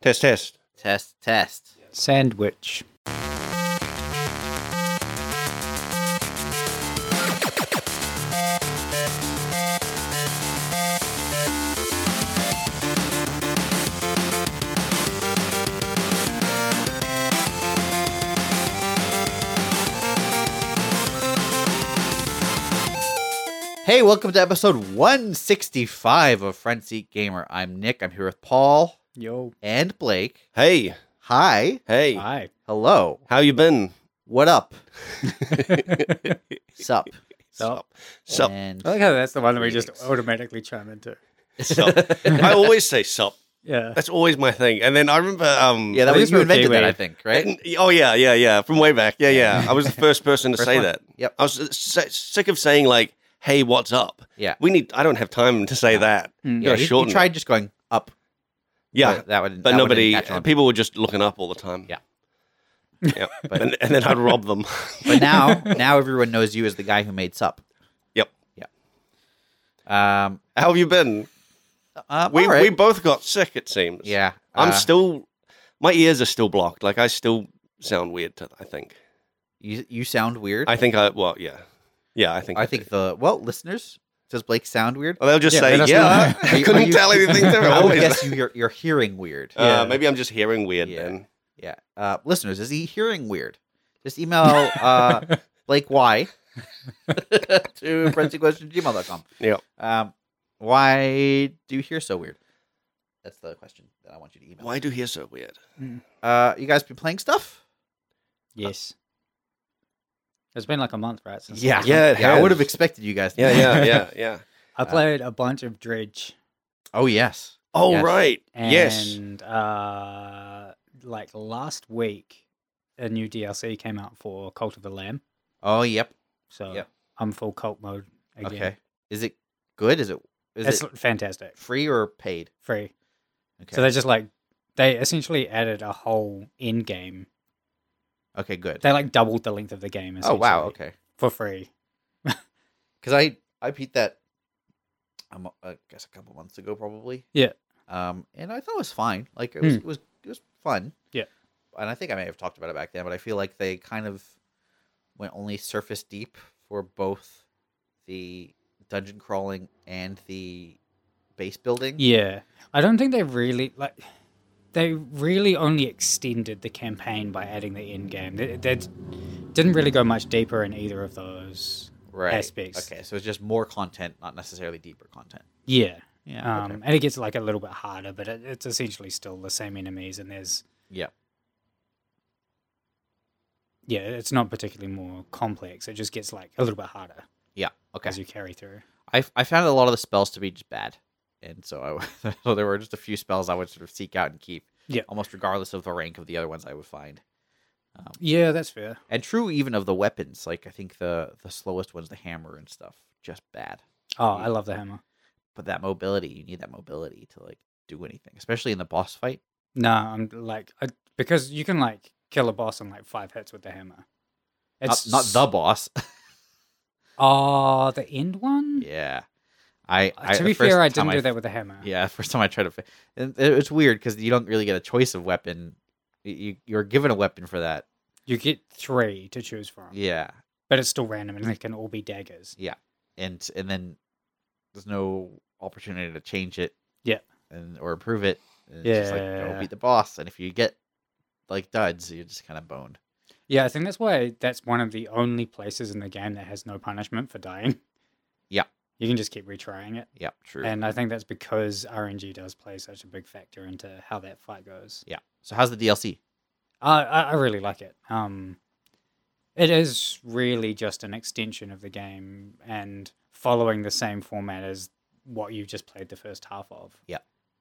Test, test. Test, test. Sandwich. Hey, welcome to episode 165 of Front Seat Gamer. I'm Nick. I'm here with Paul Yo. and Blake. Hey, Hi. hey. Hi. Hello. How you been? What up? Sup. Sup. Sup. And I like how that's the one that we just Greetings. automatically chime into. Sup. I always say sup. Yeah. That's always my thing. And then I remember... yeah, that At was least you we're invented that, Kiwi. I think, right? Oh, yeah. From way back. Yeah. I was the first person to First say one. that. Yep. I was sick of saying, like, hey, what's up? Yeah. I don't have time to say that. Mm. Yeah, gotta you shorten it. tried just going up. Yeah. But that would. But that nobody... wouldn't catch on. People were just looking up all the time. Yeah. Yeah. and then I'd rob them. But now everyone knows you as the guy who made Sup. Yep. Yeah. How have you been? All We right. both got sick, it seems. Yeah. I'm still... My ears are still blocked. Like, I still sound weird, I think. You sound weird. I think yeah. Yeah, I think listeners, does Blake sound weird? Well, they'll just Yeah, say, let us yeah. know. I couldn't tell anything to I would always. guess you're hearing weird. Yeah. Maybe I'm just hearing weird Yeah. then. Yeah. Listeners, is he hearing weird? Just email Blake Y to friendsequestion@gmail.com. Yeah. Why do you hear so weird? That's the question that I want you to email. Why do you hear so weird? You guys been playing stuff? Yes. It's been like a month, right? Since Yeah. last Yeah, month. it I has. would have expected you guys to. Yeah. I played a bunch of Dredge. Oh, yes. Oh, Yes. right. And Yes. like last week, a new DLC came out for Cult of the Lamb. Oh, yep. So Yep. I'm full cult mode again. Okay. Is it good? Is It's it fantastic. free or paid? Free. Okay. So they essentially added a whole end game. Okay, good. They like doubled the length of the game. Oh, wow. essentially, Okay. For free. Because I beat that, I guess a couple months ago, probably. Yeah. And I thought it was fine. Like it was fun. Yeah. And I think I may have talked about it back then, but I feel like they kind of went only surface deep for both the dungeon crawling and the base building. Yeah. I don't think they really only extended the campaign by adding the end game. They didn't really go much deeper in either of those Right. aspects. Okay, so it's just more content, not necessarily deeper content. Yeah. Yeah. Okay. And it gets like a little bit harder, but it's essentially still the same enemies, and there's Yeah. it's not particularly more complex. It just gets like a little bit harder Yeah. Okay. as you carry through. I found a lot of the spells to be just bad, and so so there were just a few spells I would sort of seek out and keep. Yeah. Almost regardless of the rank of the other ones I would find. Yeah, that's fair. And true even of the weapons. Like I think the slowest one's the hammer and stuff. Just bad. Oh, I love the hammer. But that mobility, you need that mobility to like do anything, especially in the boss fight. No, I'm like because you can like kill a boss in like 5 hits with the hammer. It's Not the boss. Oh, the end one? Yeah. To the be first fair, I time didn't do that with the hammer. Yeah, first time I tried to, it's weird because you don't really get a choice of weapon. You're given a weapon for that. You get 3 to choose from. Yeah, But it's still random and they can all be daggers. yeah, and then there's no opportunity to change it. Yeah. or improve it. And it's just like go Yeah. beat the boss, and if you get like duds, you're just kind of boned. Yeah, I think that's one of the only places in the game that has no punishment for dying. Yeah. You can just keep retrying it. Yeah, true. And I think that's because RNG does play such a big factor into how that fight goes. Yeah. So how's the DLC? I really like it. It is really just an extension of the game and following the same format as what you just played the first half of. Yeah.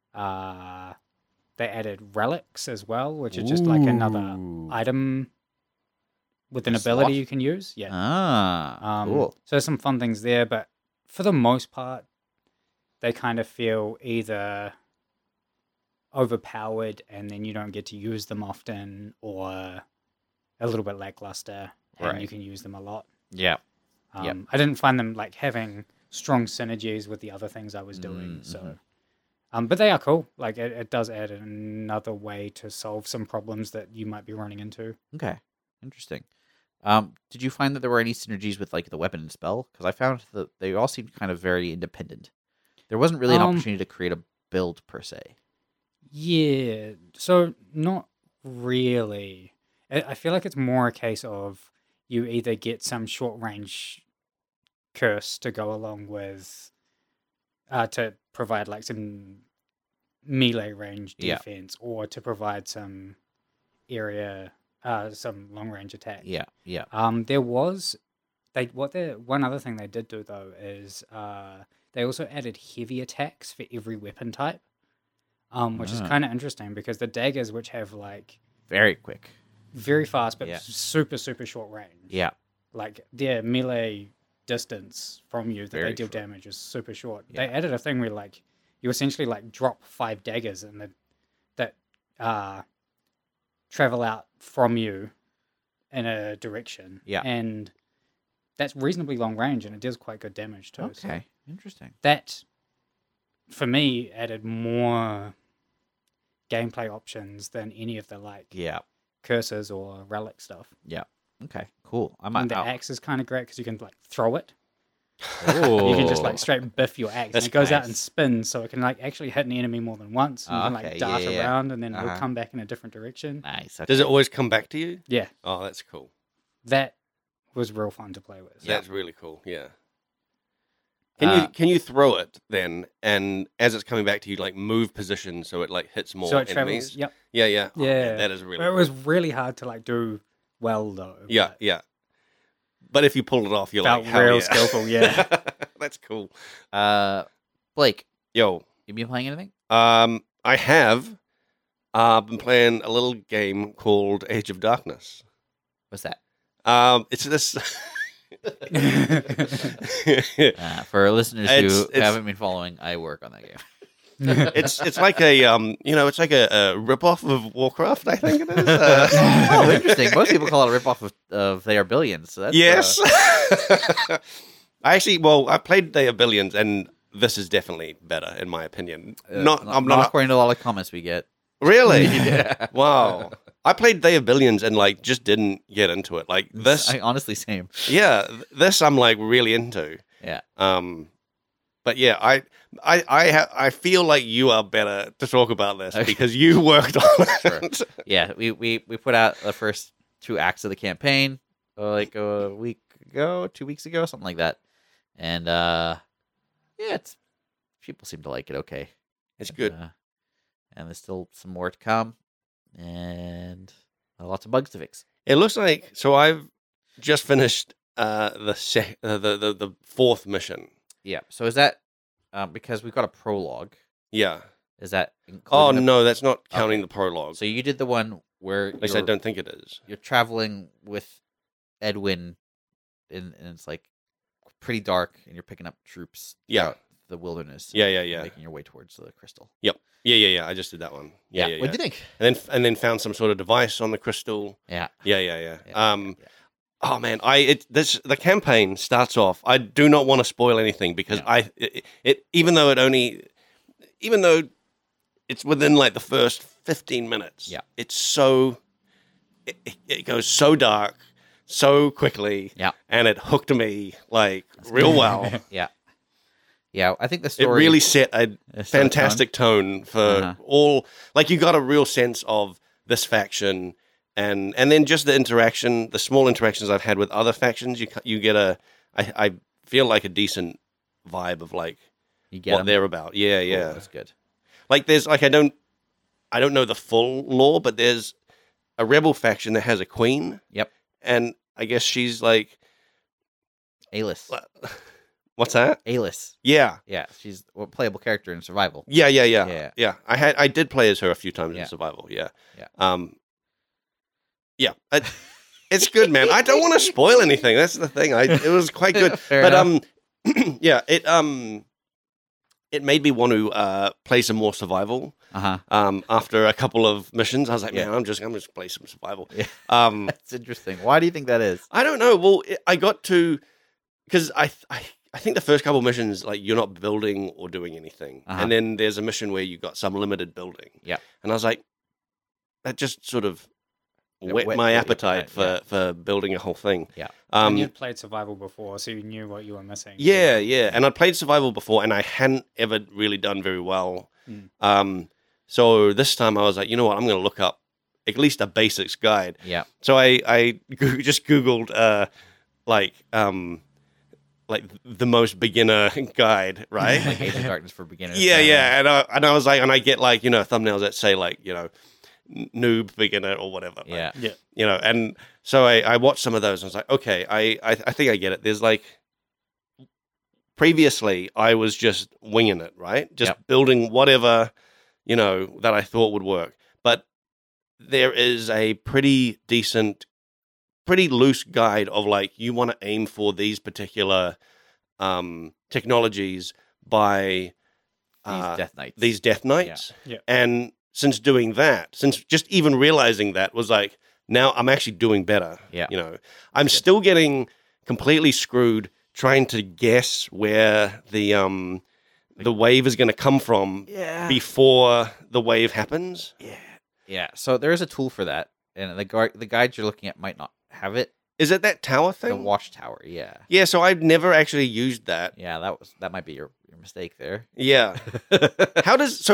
They added relics as well, which is just like another Ooh. item with an A ability slot? you can use. Yeah. Cool. So there's some fun things there, but for the most part, they kind of feel either overpowered and then you don't get to use them often, or a little bit lackluster and Right. you can use them a lot. Yeah. Yep. I didn't find them like having strong synergies with the other things I was doing. Mhm. So But they are cool. Like it does add another way to solve some problems that you might be running into. Okay, interesting. Did you find that there were any synergies with like the weapon and spell? Because I found that they all seemed kind of very independent. There wasn't really an opportunity to create a build per se. Yeah, so not really. I feel like it's more a case of you either get some short range curse to go along with to provide like some melee range Yeah. defense, or to provide some area, some long range attack. Yeah, yeah. There was one other thing they did do though is they also added heavy attacks for every weapon type, which is Ah. kind of interesting because the daggers, which have like Very quick. very fast but Yeah. super short range, Yeah, like their melee distance from you that Very they deal short. damage is super short. Yeah. They added a thing where like you essentially like drop 5 daggers and that travel out from you in a direction. Yeah. And that's reasonably long range and it does quite good damage too. So okay, interesting. that, for me, added more gameplay options than any of the like Yeah, curses or relic stuff. okay, cool. I And might. the axe is kind of great because you can like throw it. Oh, You can just like straight biff your axe, That's and it goes out and nice. spins, so it can like actually hit an enemy more than once. And you can Okay, like dart yeah. around, and then it'll Uh-huh. come back in a different direction. nice. Okay. Does it always come back to you? Yeah, Oh, that's cool. that was real fun to play with. That's really cool. Yeah. Can you throw it then, and as it's coming back to you, like move position so it like hits more So it enemies? travels. Yep. Yeah, yeah. Oh, man, Yeah. that is really. It cool. was really hard to like do well though. Yeah, but yeah. But if you pull it off, you're Felt like, hell real yeah. skillful, yeah. That's cool. Blake, Yo, you been playing anything? I have been playing a little game called Age of Darkness. What's that? It's this. For listeners who It's- haven't been following, I work on that game. It's like a it's like a ripoff of Warcraft. I think it is. Oh, interesting. Most people call it a ripoff of They Are Billions. So that's, Yes. I played They Are Billions, and this is definitely better in my opinion. I'm not according to a lot of comments we get. really. Yeah. Wow. I played They Are Billions and like just didn't get into it. Like this, I honestly same. yeah, this I'm like really into. Yeah. But yeah, I feel like you are better to talk about this Okay. because you worked on it. Sure. Yeah, we put out the first 2 acts of the campaign like a week ago, 2 weeks ago, something like that. And yeah, it's people seem to like it okay. It's good. And there's still some more to come and lots of bugs to fix. It looks like so. I've just finished the 4th mission. Yeah. So is that because we've got a prologue? Yeah. Is that Oh including the- no, that's not counting Okay. the prologue. So you did the one where At least I don't think it is. you're traveling with Edwin, and it's like pretty dark, and you're picking up troops. Yeah. throughout the wilderness. Yeah, and yeah, yeah. Making your way towards the crystal. Yeah. I just did that one. Yeah. What do you think? And then found some sort of device on the crystal. Yeah. Yeah. Yeah. Oh man, the campaign starts off. I do not want to spoil anything because even though it's within like the first 15 minutes. Yeah. It's so it goes so dark so quickly. Yeah. And it hooked me like real well. Yeah. I think the It story really set a set a tone. fantastic tone for Uh-huh. all. Like you got a real sense of this faction, and then just the interaction, the small interactions I've had with other factions. You get I feel like a decent vibe of like you get what 'em. they're about. Yeah, Cool, yeah. that's good. Like there's like I don't know the full lore, but there's a rebel faction that has a queen. Yep. And I guess she's like, Alice. what's that? Alice. Yeah. Yeah, she's a playable character in Survival. Yeah. Yeah. I did play as her a few times Yeah. in Survival. Yeah. Yeah. Yeah. It's good, man. I don't want to spoil anything. That's the thing. It was quite good, Fair but enough. yeah. It made me want to play some more Survival. After a couple of missions, I was like, Yeah. man, I'm just gonna play some Survival. Yeah. Um, That's interesting. Why do you think that is? I don't know. Well, I got to because I I think the first couple missions, like you're not building or doing anything, and then there's a mission where you got some limited building. Yeah. And I was like, that just sort of It whet whet my your appetite appetite, for building a whole thing. Yeah. And you'd played survival before, so you knew what you were missing. Yeah, yeah. And I'd played survival before, and I hadn't ever really done very well. So this time I was like, you know what? I'm going to look up at least a basics guide. Yeah. So I just Googled like the most beginner guide, right? Like Age of Darkness for beginners. Yeah, kinda. yeah. And I was like, and I get like, you know, thumbnails that say like, you know, noob beginner or whatever. like, Yeah. Yeah. you know, and so I watched some of those and I was like, okay, I think I get it. There's like, previously I was just winging it, right? Just Yep. building whatever, you know, that I thought would work. But there is a pretty decent, pretty loose guide of like, you want to aim for these particular technologies by These Death Knights. these Death Knights. Yeah. And since doing that, since just even realizing that was like, now I'm actually doing better. Yeah. You know, I'm still getting completely screwed trying to guess where the wave is going to come from Yeah. before the wave happens. Yeah. So there is a tool for that, and the guides you're looking at might not have it. Is it that tower The thing? watchtower. Yeah. Yeah, so I've never actually used that. Yeah. That might be your mistake there. Yeah. how does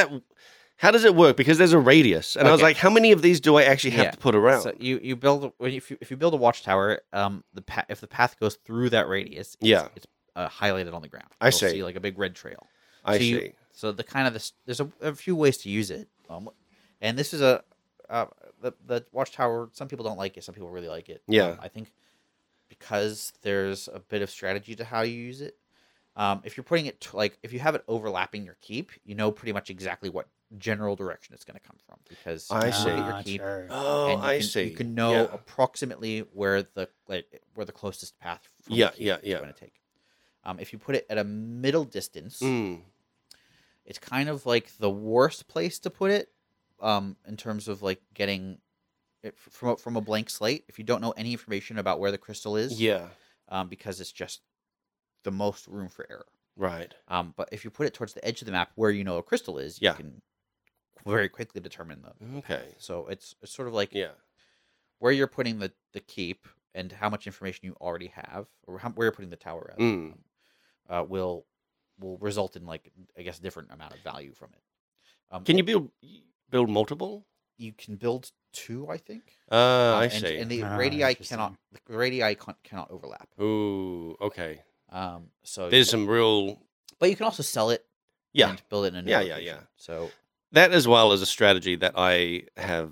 it work? Because there's a radius, and I was Okay. like, how many of these do I actually have Yeah. to put around? So you build if you build a watchtower, if the path goes through that radius, it's highlighted on the ground. I You'll see. like a big red trail. I so see. So there's a few ways to use it, and this is the watchtower. Some people don't like it. Some people really like it. Yeah. I think because there's a bit of strategy to how you use it. If you're putting it if you have it overlapping your keep, you know pretty much exactly what general direction it's going to come from because I you see. look at your keep. True. Oh, And I you see. You can know Yeah. approximately where the closest path from Yeah, the keep yeah, is yeah. going to take. If you put it at a middle distance, Mm. it's kind of like the worst place to put it in terms of like getting it from a blank slate. If you don't know any information about where the crystal is, Yeah. because it's just the most room for error. Right. But if you put it towards the edge of the map where you know a crystal is, Yeah. you can very quickly determine them. Okay. So it's sort of like Yeah. where you're putting the keep and how much information you already have, or where you're putting the tower at, Mm. will result in like I guess different amount of value from it. Can you build multiple? You can build 2, I think. I and, see. And the Ah, radii interesting. cannot overlap. Ooh, okay. So There's some real but you can also sell it. Yeah. And build it in a new Yeah, location. yeah. So that as well as a strategy that I have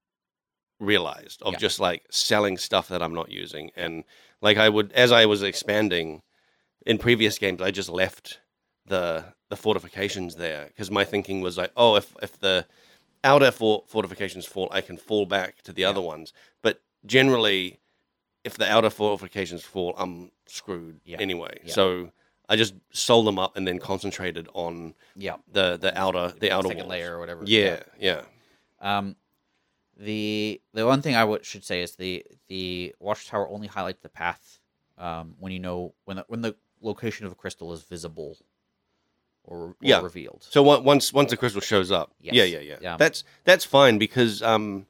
realized of Yeah. just like selling stuff that I'm not using. And like I would, as I was expanding in previous games, I just left the fortifications there because my thinking was like, oh, if the outer fortifications fall, I can fall back to the other ones. But generally, if the outer fortifications fall, I'm screwed anyway. Yeah. So I just sold them up and then concentrated on yeah, the outer second walls. layer or whatever. Yeah, yeah. The one thing I should say is the watchtower only highlights the path when you know when the location of a crystal is visible or revealed. So once the crystal shows up, Yes. yeah. Yeah. That's fine because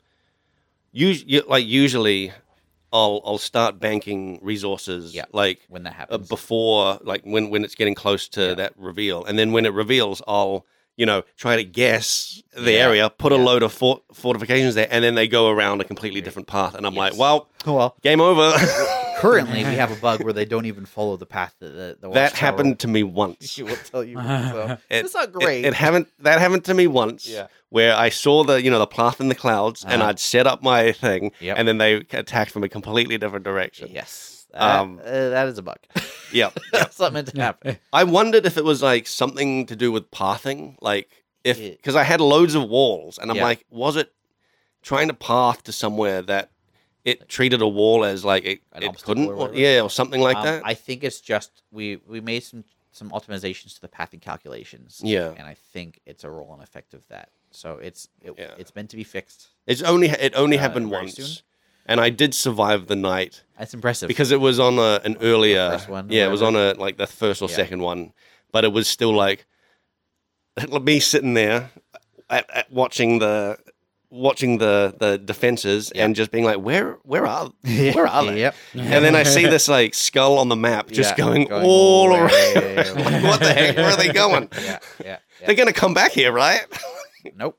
usually I'll start banking resources Yeah. like when that happens. before like when it's getting close to that reveal, and then when it reveals, I'll try to guess the area, put a load of fortifications there, and then they go around a completely different path, and I'm like, well, game over. Currently, we have a bug where they don't even follow the path that the That watchtower happened to me once. will tell you. So, it's not great. That happened to me once. Yeah. Where I saw the path in the clouds, and I'd set up my thing, Yep. and then they attacked from a completely different direction. Yes, Um, that is a bug. Yep. That's not meant to happen. I wondered if it was like something to do with pathing, like because I had loads of walls, and I'm Yeah. like, was it trying to path to somewhere that it treated a wall as like it obstacle couldn't, or whatever? or something like that? I think it's just we made some optimizations to the pathing calculations. Yeah. and I think it's a roll and effect of that. So it's Yeah. it's meant to be fixed. It only happened very once. soon. and I did survive the night That's impressive. because it was on an earlier. first one, or Yeah, it was on whatever. like the first or Yeah. second one, but it was still like me sitting there watching the defenses Yeah. and just being like, where are Yeah. where are they? Yep. And then I see this like skull on the map just Yeah, going going all way, around. way, Like, what the heck? Where are they going? Yeah. They're gonna come back here, right? Nope.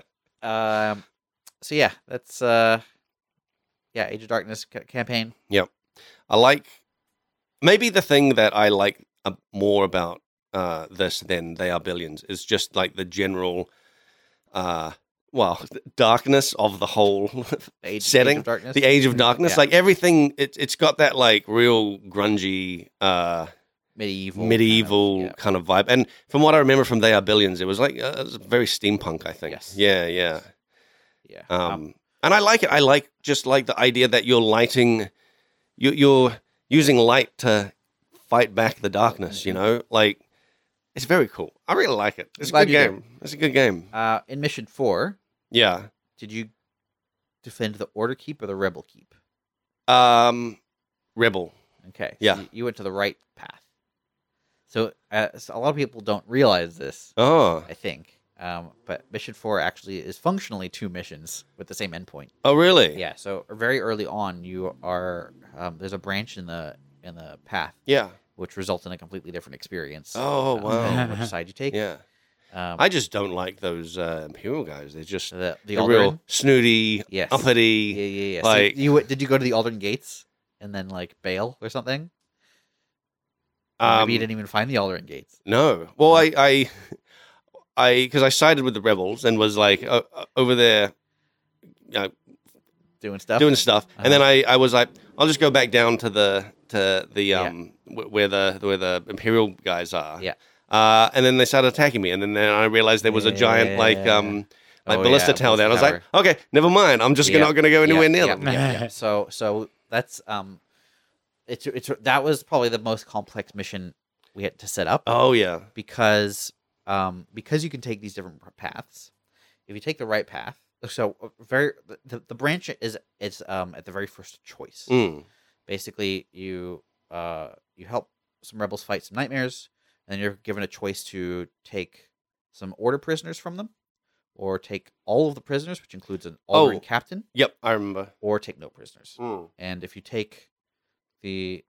So yeah, that's Age of Darkness campaign. I like maybe the thing that I like more about this than They Are Billions is just like the general darkness of the whole Age setting. of Darkness. The Age of Darkness. Yeah. Like everything it's got that like real grungy medieval Yeah. kind of vibe. And from what I remember from They Are Billions, it was like it was very steampunk, I think. Yes. Yeah. Yeah. And I like it. I like just like the idea that you're lighting, you're using light to fight back the darkness. You know, like it's very cool. I really like it. It's a Glad good you do. game. It's a good game. In Mission 4, Yeah. did you defend the Order Keep or the Rebel Keep? Rebel. Okay. So Yeah. you went to the right path. So a lot of people don't realize this, Oh. I think. But Mission 4 actually is functionally 2 missions with the same endpoint. Oh, really? Yeah. So very early on, you are there's a branch in the path Yeah. which results in a completely different experience. Oh, wow. depending on which side you take. Yeah. Um, I just don't like those Imperial guys. They're just the they're Alderaan. real snooty, Yes. uppity. Yeah. Like- So did you go to the Alderaan Gates and then like bail or something? Or maybe you didn't even find the Alderaan Gates. No. Well, I because I sided with the rebels and was like over there, Doing stuff. doing stuff, Uh-huh. and then I was like, I'll just go back down to the Yeah. where the Imperial guys are. Yeah. And then they started attacking me, and then I realized there was a giant like Oh, ballista yeah, tower there. And I was ballista like, okay, never mind. I'm just Yeah. not going to go anywhere near yeah, them. yeah. So that's it's that was probably the most complex mission we had to set up Oh yeah. because you can take these different paths. If you take the right path, so the branch is at the very first choice. Mm. Basically, you help some rebels fight some nightmares, and then you're given a choice to take some Order prisoners from them, or take all of the prisoners, which includes an Alderaan captain, Yep, I remember. or take no prisoners. Mm. And if you take the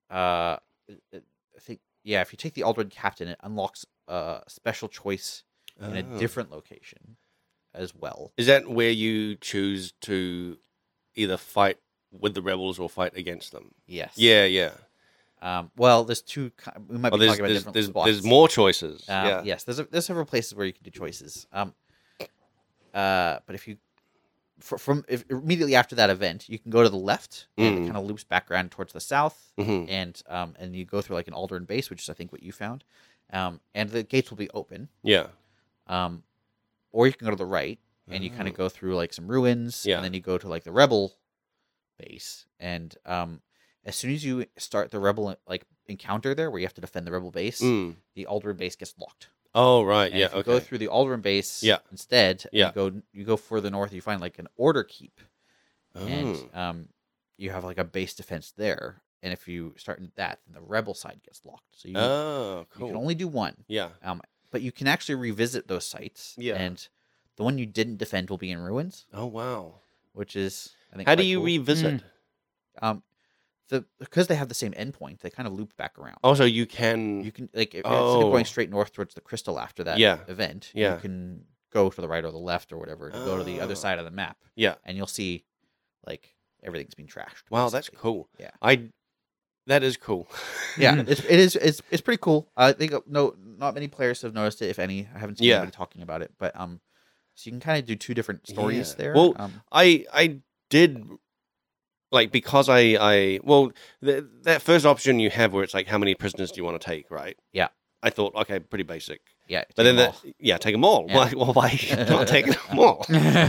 if you take the Alderaan captain, it unlocks a special choice in a Oh. different location as well. Is that where you choose to either fight with the rebels or fight against them? Yes. Yeah. Well, there's two. We might Oh, be there's talking about different there's, spots. there's more choices. Yeah. Yes. There's several places where you can do choices. But if you if immediately after that event, you can go to the left and it Mm. kind of loops back around towards the south, Mhm. and you go through like an Alderaan base, which is I think what you found, and the gates will be open. Yeah. Or you can go to the right and you kind of go through like some ruins, Yeah. and then you go to like the rebel base, and as soon as you start the rebel like encounter there, where you have to defend the rebel base, Mm. the Alderaan base gets locked. Oh right. And Yeah. if you Okay. go through the Alderaan base Yeah. instead, Yeah. you go further north, you find like an Order Keep, Oh. and you have like a base defense there. And if you start in that, then the rebel side gets locked. So you Oh, you can cool. only do one. Yeah. But you can actually revisit those sites. Yeah. And the one you didn't defend will be in ruins, Oh wow. which is I think. How do quite you cool. revisit? Because they have the same endpoint, they kind of loop back around. Also, you can. You can like instead Oh. of going straight north towards the crystal after that Yeah. event, Yeah. you can go to the right or the left or whatever to go to the other Oh. side of the map, Yeah. and you'll see like everything's been trashed. Wow, that's basically. cool. Yeah. That is cool. Yeah, it's pretty cool. I think not many players have noticed it, if any. I haven't seen Yeah. anybody talking about it, but so you can kind of do two different stories Yeah. there. Well, I did like because that first option you have where it's like how many prisoners do you want to take, right? Yeah. I thought okay, pretty basic. yeah, But then take take them all. Yeah. Why not taking them all?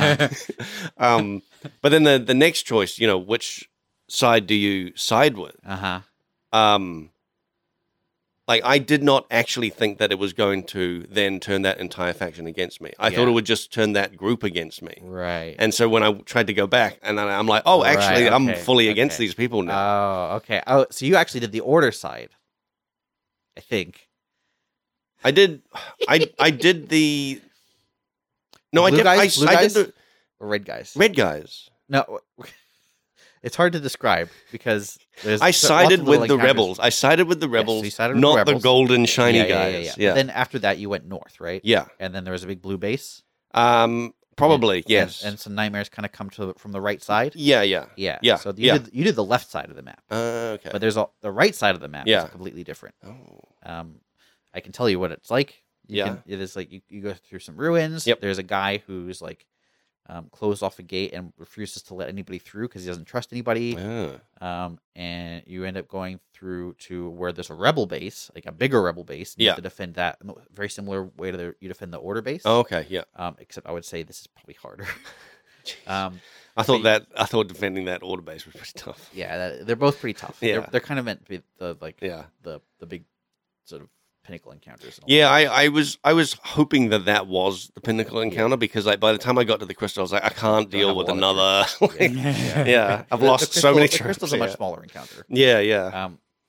But then the next choice, which side do you side with? uh huh. like I did not actually think that it was going to then turn that entire faction against me. I thought Yeah. it would just turn that group against me. Right. And so when I tried to go back, and then I'm like, oh, actually, Right, I'm okay, fully against okay. these people now. Oh, okay. Oh, so you actually did the order side, I think. I did the. No, I Blue did. guys? Blue I did guys? the Or red guys? red guys. No, it's hard to describe because there's I lots sided of with little the encounters. rebels. I sided with the rebels, you sided with not the the rebels. golden shiny Yeah. guys. But then after that, you went north, right? Yeah. And then there was a big blue base. Probably And- yes. And some nightmares kind of come from the right side. Yeah. Yeah. So yeah. you did the left side of the map, Okay. but there's the right side of the map Yeah. is completely different. Oh. I can tell you what it's like. Yeah. It is like you go through some ruins. Yep. There's a guy who's like closed off a gate and refuses to let anybody through because he doesn't trust anybody. And you end up going through to where there's a rebel base, like a bigger rebel base. And you have Yeah. to defend that in a very similar way to you defend the order base. Oh, okay. Yeah. Except I would say this is probably harder. I thought defending that order base was pretty tough. Yeah, they're both pretty tough. Yeah. They're kind of meant to be Yeah. the big sort of pinnacle encounters. And all Yeah, I was hoping that was the pinnacle encounter because like by the time I got to the crystal, I was like, I can't Don't deal have a with lot of another. troops. like, Yeah. yeah, I've The lost so many The crystal's a troops, much smaller encounter. Yeah.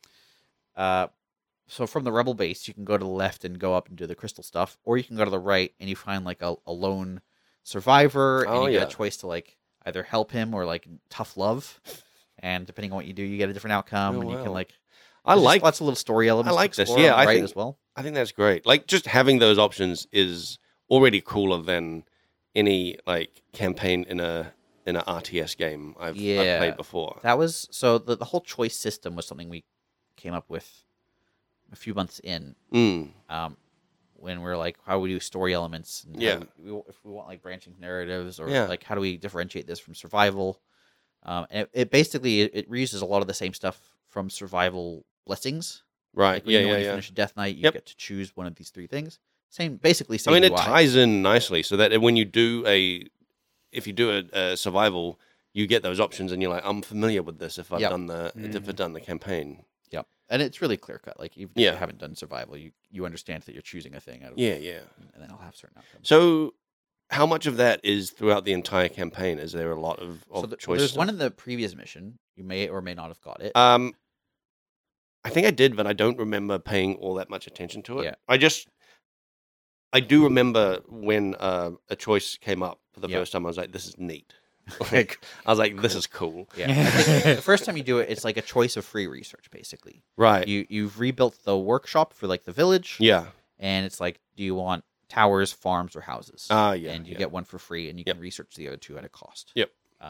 So from the rebel base, you can go to the left and go up and do the crystal stuff, or you can go to the right and you find like a lone survivor, and Oh, you yeah. get a choice to like either help him or like tough love, and depending on what you do, you get a different outcome, Oh, and you can wow. like. I there's just like lots of little story elements. like to this. explore Yeah, on the I right think- as well. I think that's great. Like just having those options is already cooler than any like campaign in a RTS game I've Yeah. played before. That was so the whole choice system was something we came up with a few months in. Mm. When we're like, how do we do story elements? And how Yeah. do if we want like branching narratives, or Yeah. like how do we differentiate this from survival? And it basically it reuses a lot of the same stuff from survival blessings. Right. Like when you know when you Yeah. finish a death knight, you Yep. get to choose one of these three things. Basically I same. mean, it UI. ties in nicely so that when you do if you do a survival, you get those options, and you're like, I'm familiar with this if I've Yep. done if I've done the campaign. Yep, and it's really clear cut. Like even if Yeah. you haven't done survival, you understand that you're choosing a thing out of Yeah. and then it'll have certain outcomes. So, how much of that is throughout the entire campaign? Is there a lot of choice? There's stuff? one in the previous mission. You may or may not have got it. I think I did, but I don't remember paying all that much attention to it. Yeah. I do remember when a choice came up for the Yeah. first time. I was like, "This is neat." Like, I was like, "This is cool." Yeah, I think the first time you do it, it's like a choice of free research, basically. Right. You've rebuilt the workshop for like the village, Yeah. and it's like, do you want towers, farms, or houses? Ah, yeah. And you yeah. get one for free, and you Yep. can research the other two at a cost. Yep.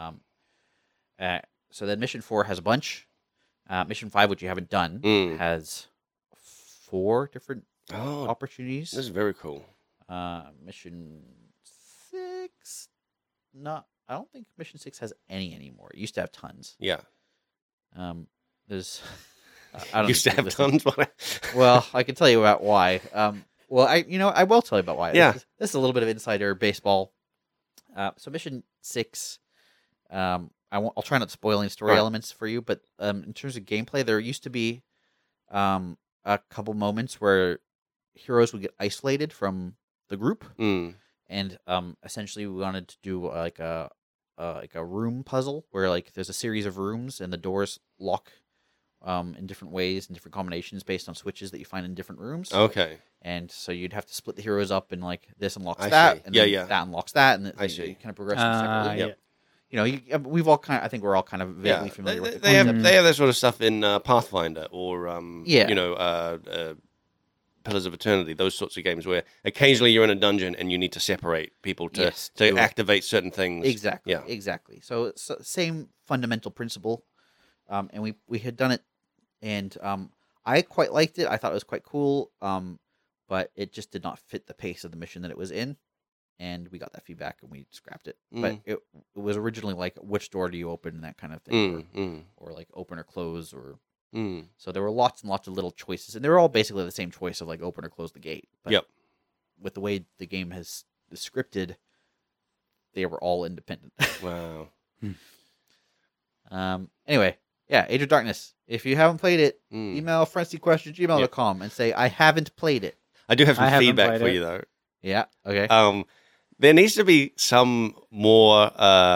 So then mission 4 has a bunch. Mission 5, which you haven't done, Mm. has 4 different Oh, opportunities. this is very cool. Mission 6, I don't think Mission 6 has any anymore. It used to have tons. Yeah. There's I don't Used to think have you listen- tons. Well, I can tell you about why. Well, I will tell you about why. Yeah. This is a little bit of insider baseball. So Mission 6, I'll try not to spoil any story Right. elements for you, but in terms of gameplay, there used to be a couple moments where heroes would get isolated from the group, Mm. and essentially we wanted to do like a room puzzle where like there's a series of rooms and the doors lock in different ways and different combinations based on switches that you find in different rooms. Okay. And so you'd have to split the heroes up, and like this unlocks I that, see. and Yeah, then yeah. that unlocks that, and I see. you kind of progress them separately. Yep. You know, we've all kind of, I think we're all kind of vaguely Yeah. familiar with the They have concept. they have that sort of stuff in Pathfinder or Yeah. Pillars of Eternity, those sorts of games where occasionally you're in a dungeon and you need to separate people to Yes, to- activate certain things. Exactly. Yeah. Exactly. So it's the same fundamental principle, and we had done it, and I quite liked it. I thought it was quite cool, but it just did not fit the pace of the mission that it was in, and we got that feedback and we scrapped it. But Mm. it was originally like, which door do you open, and that kind of thing, Mm. or like open or close, or Mm. so there were lots and lots of little choices, and they were all basically the same choice of like open or close the gate. But Yep. with the way the game is scripted, they were all independent. Wow. Anyway, Yeah, Age of Darkness. If you haven't played it, Mm. email frenzyquestion@gmail.com and say, I haven't played it. I do have I some haven't feedback played for it. you though. Yeah, okay. There needs to be some more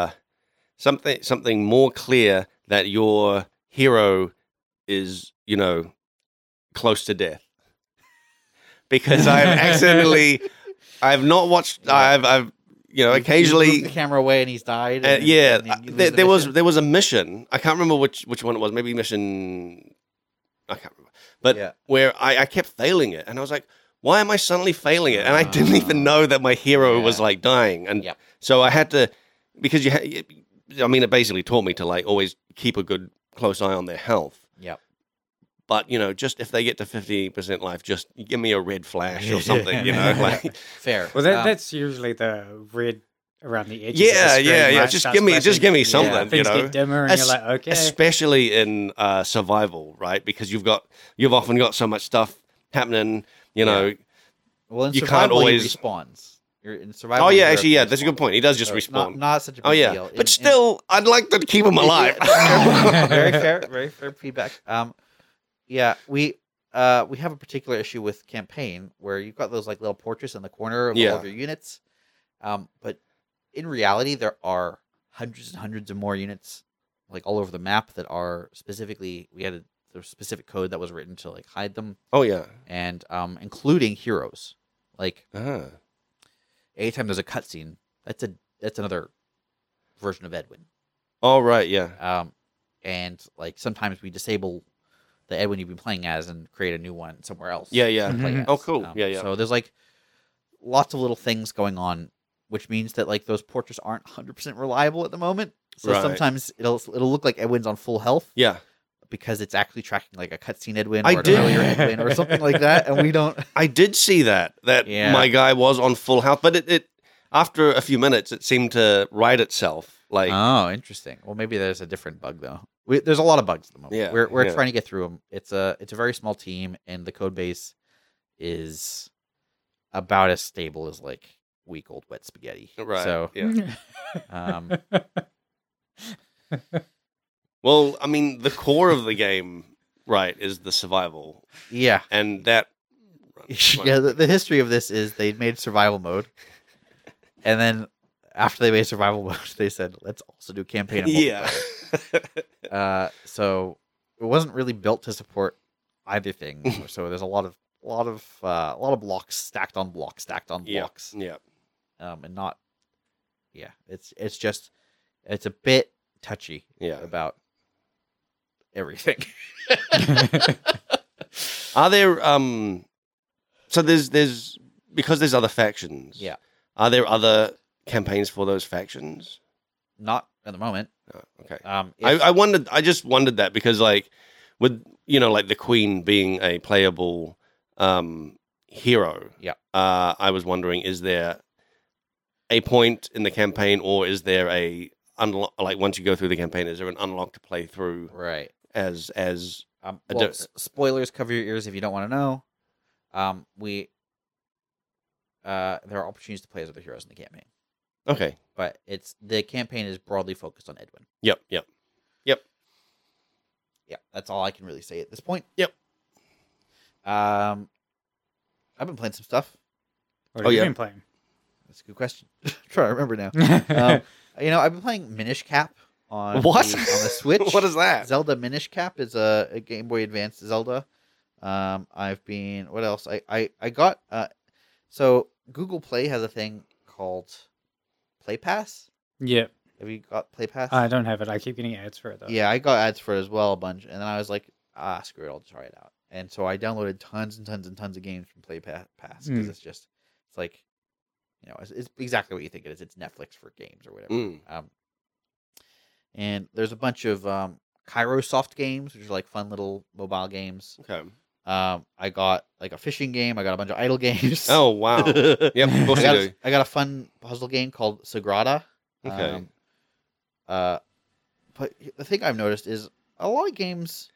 something more clear that your hero is, close to death. Because I've not watched. Yeah. I've You occasionally. moved the camera away and he's died. And Yeah, and then you lose the there mission. was a mission. I can't remember which one it was. Maybe mission. I can't remember. But Yeah. where I kept failing it, and I was like, "Why am I suddenly failing it?" And I didn't even know that my hero was Yeah. like dying, and Yep. so I had to because it basically taught me to like always keep a good close eye on their health. Yep. But just if they get to 50% life, just give me a red flash or something. Like Fair. Well, that's usually the red around the edges. Yeah, of the screen, yeah. right? Just Starts give me flashing. something. Things get dimmer, and Es- you're like, okay. Especially in survival, right? Because you've often got so much stuff happening. Well, in you can't survival, always- he respawns. You're in survival. Oh yeah, your hero actually, can yeah, that's a good respawn. point. He does just So respawn. Not such a big Oh yeah, deal. but still, I'd like to keep him alive. Very fair feedback. Yeah, we have a particular issue with campaign where you've got those like little portraits in the corner of all Yeah. of your units. But in reality, there are hundreds and hundreds of more units like all over the map that are specifically there's specific code that was written to like hide them, Oh yeah. and including heroes. Like Ah. anytime there's a cutscene, that's another version of Edwin. Oh right, yeah. And like sometimes we disable the Edwin you've been playing as and create a new one somewhere else. Yeah, yeah. to play Mhm. as. Oh, cool. Yeah. So there's like lots of little things going on, which means that like those portraits aren't 100% reliable at the moment. So Right. sometimes it'll look like Edwin's on full health Yeah. because it's actually tracking like a cutscene Edwin I or an did- earlier Edwin or something like that, and we don't. I did see that Yeah. my guy was on full health, but it after a few minutes it seemed to right itself. Like Oh, interesting. Well, maybe there's a different bug though. There's a lot of bugs at the moment. Yeah, we're yeah. trying to get through them. It's a very small team, and the code base is about as stable as like week old wet spaghetti. Right. So, yeah. um, Well, I mean, the core of the game, right, is the survival, yeah, and that. yeah. The history of this is they made survival mode, and then after they made survival mode, they said, "Let's also do campaign." And Yeah. multiplayer." So it wasn't really built to support either thing. So there's a lot of blocks stacked on blocks stacked on Yeah. blocks. Yeah. And not. Yeah, it's a bit touchy. Yeah. About everything. Are there so there's because there's other factions. Yeah. Are there other campaigns for those factions? Not at the moment. Oh, okay. I just wondered that because like with like the Queen being a playable hero. Yeah. I was wondering, is there a point in the campaign, or is there a unlock? Like once you go through the campaign, is there an unlock to play through Right. as Well, spoilers, cover your ears if you don't want to know. There are opportunities to play as other heroes in the campaign, okay? but the campaign is broadly focused on Edwin. Yep. Yeah, that's all I can really say at this point. Yep. I've been playing some stuff. What Oh, have you yeah. been playing? That's a good question. I'm trying to remember now. I've been playing Minish Cap on What? on the Switch. What is that? Zelda Minish Cap is a Game Boy Advance Zelda. I've been what else? I got so Google Play has a thing called Play Pass. Yeah, Have you got Play Pass? I don't have it. I keep getting ads for it though. Yeah, I got ads for it as well a bunch, and then I was like, screw it, I'll try it out. And so I downloaded tons and tons and tons of games from Play Pass because it's like, it's exactly what you think it is. It's Netflix for games or whatever. Mm. And there's a bunch of Kairosoft games, which are like fun little mobile games. Okay. I got like a fishing game. I got a bunch of idle games. Oh wow. Yep. Of course you do. I got a fun puzzle game called Sagrada. Okay. But the thing I've noticed is a lot of games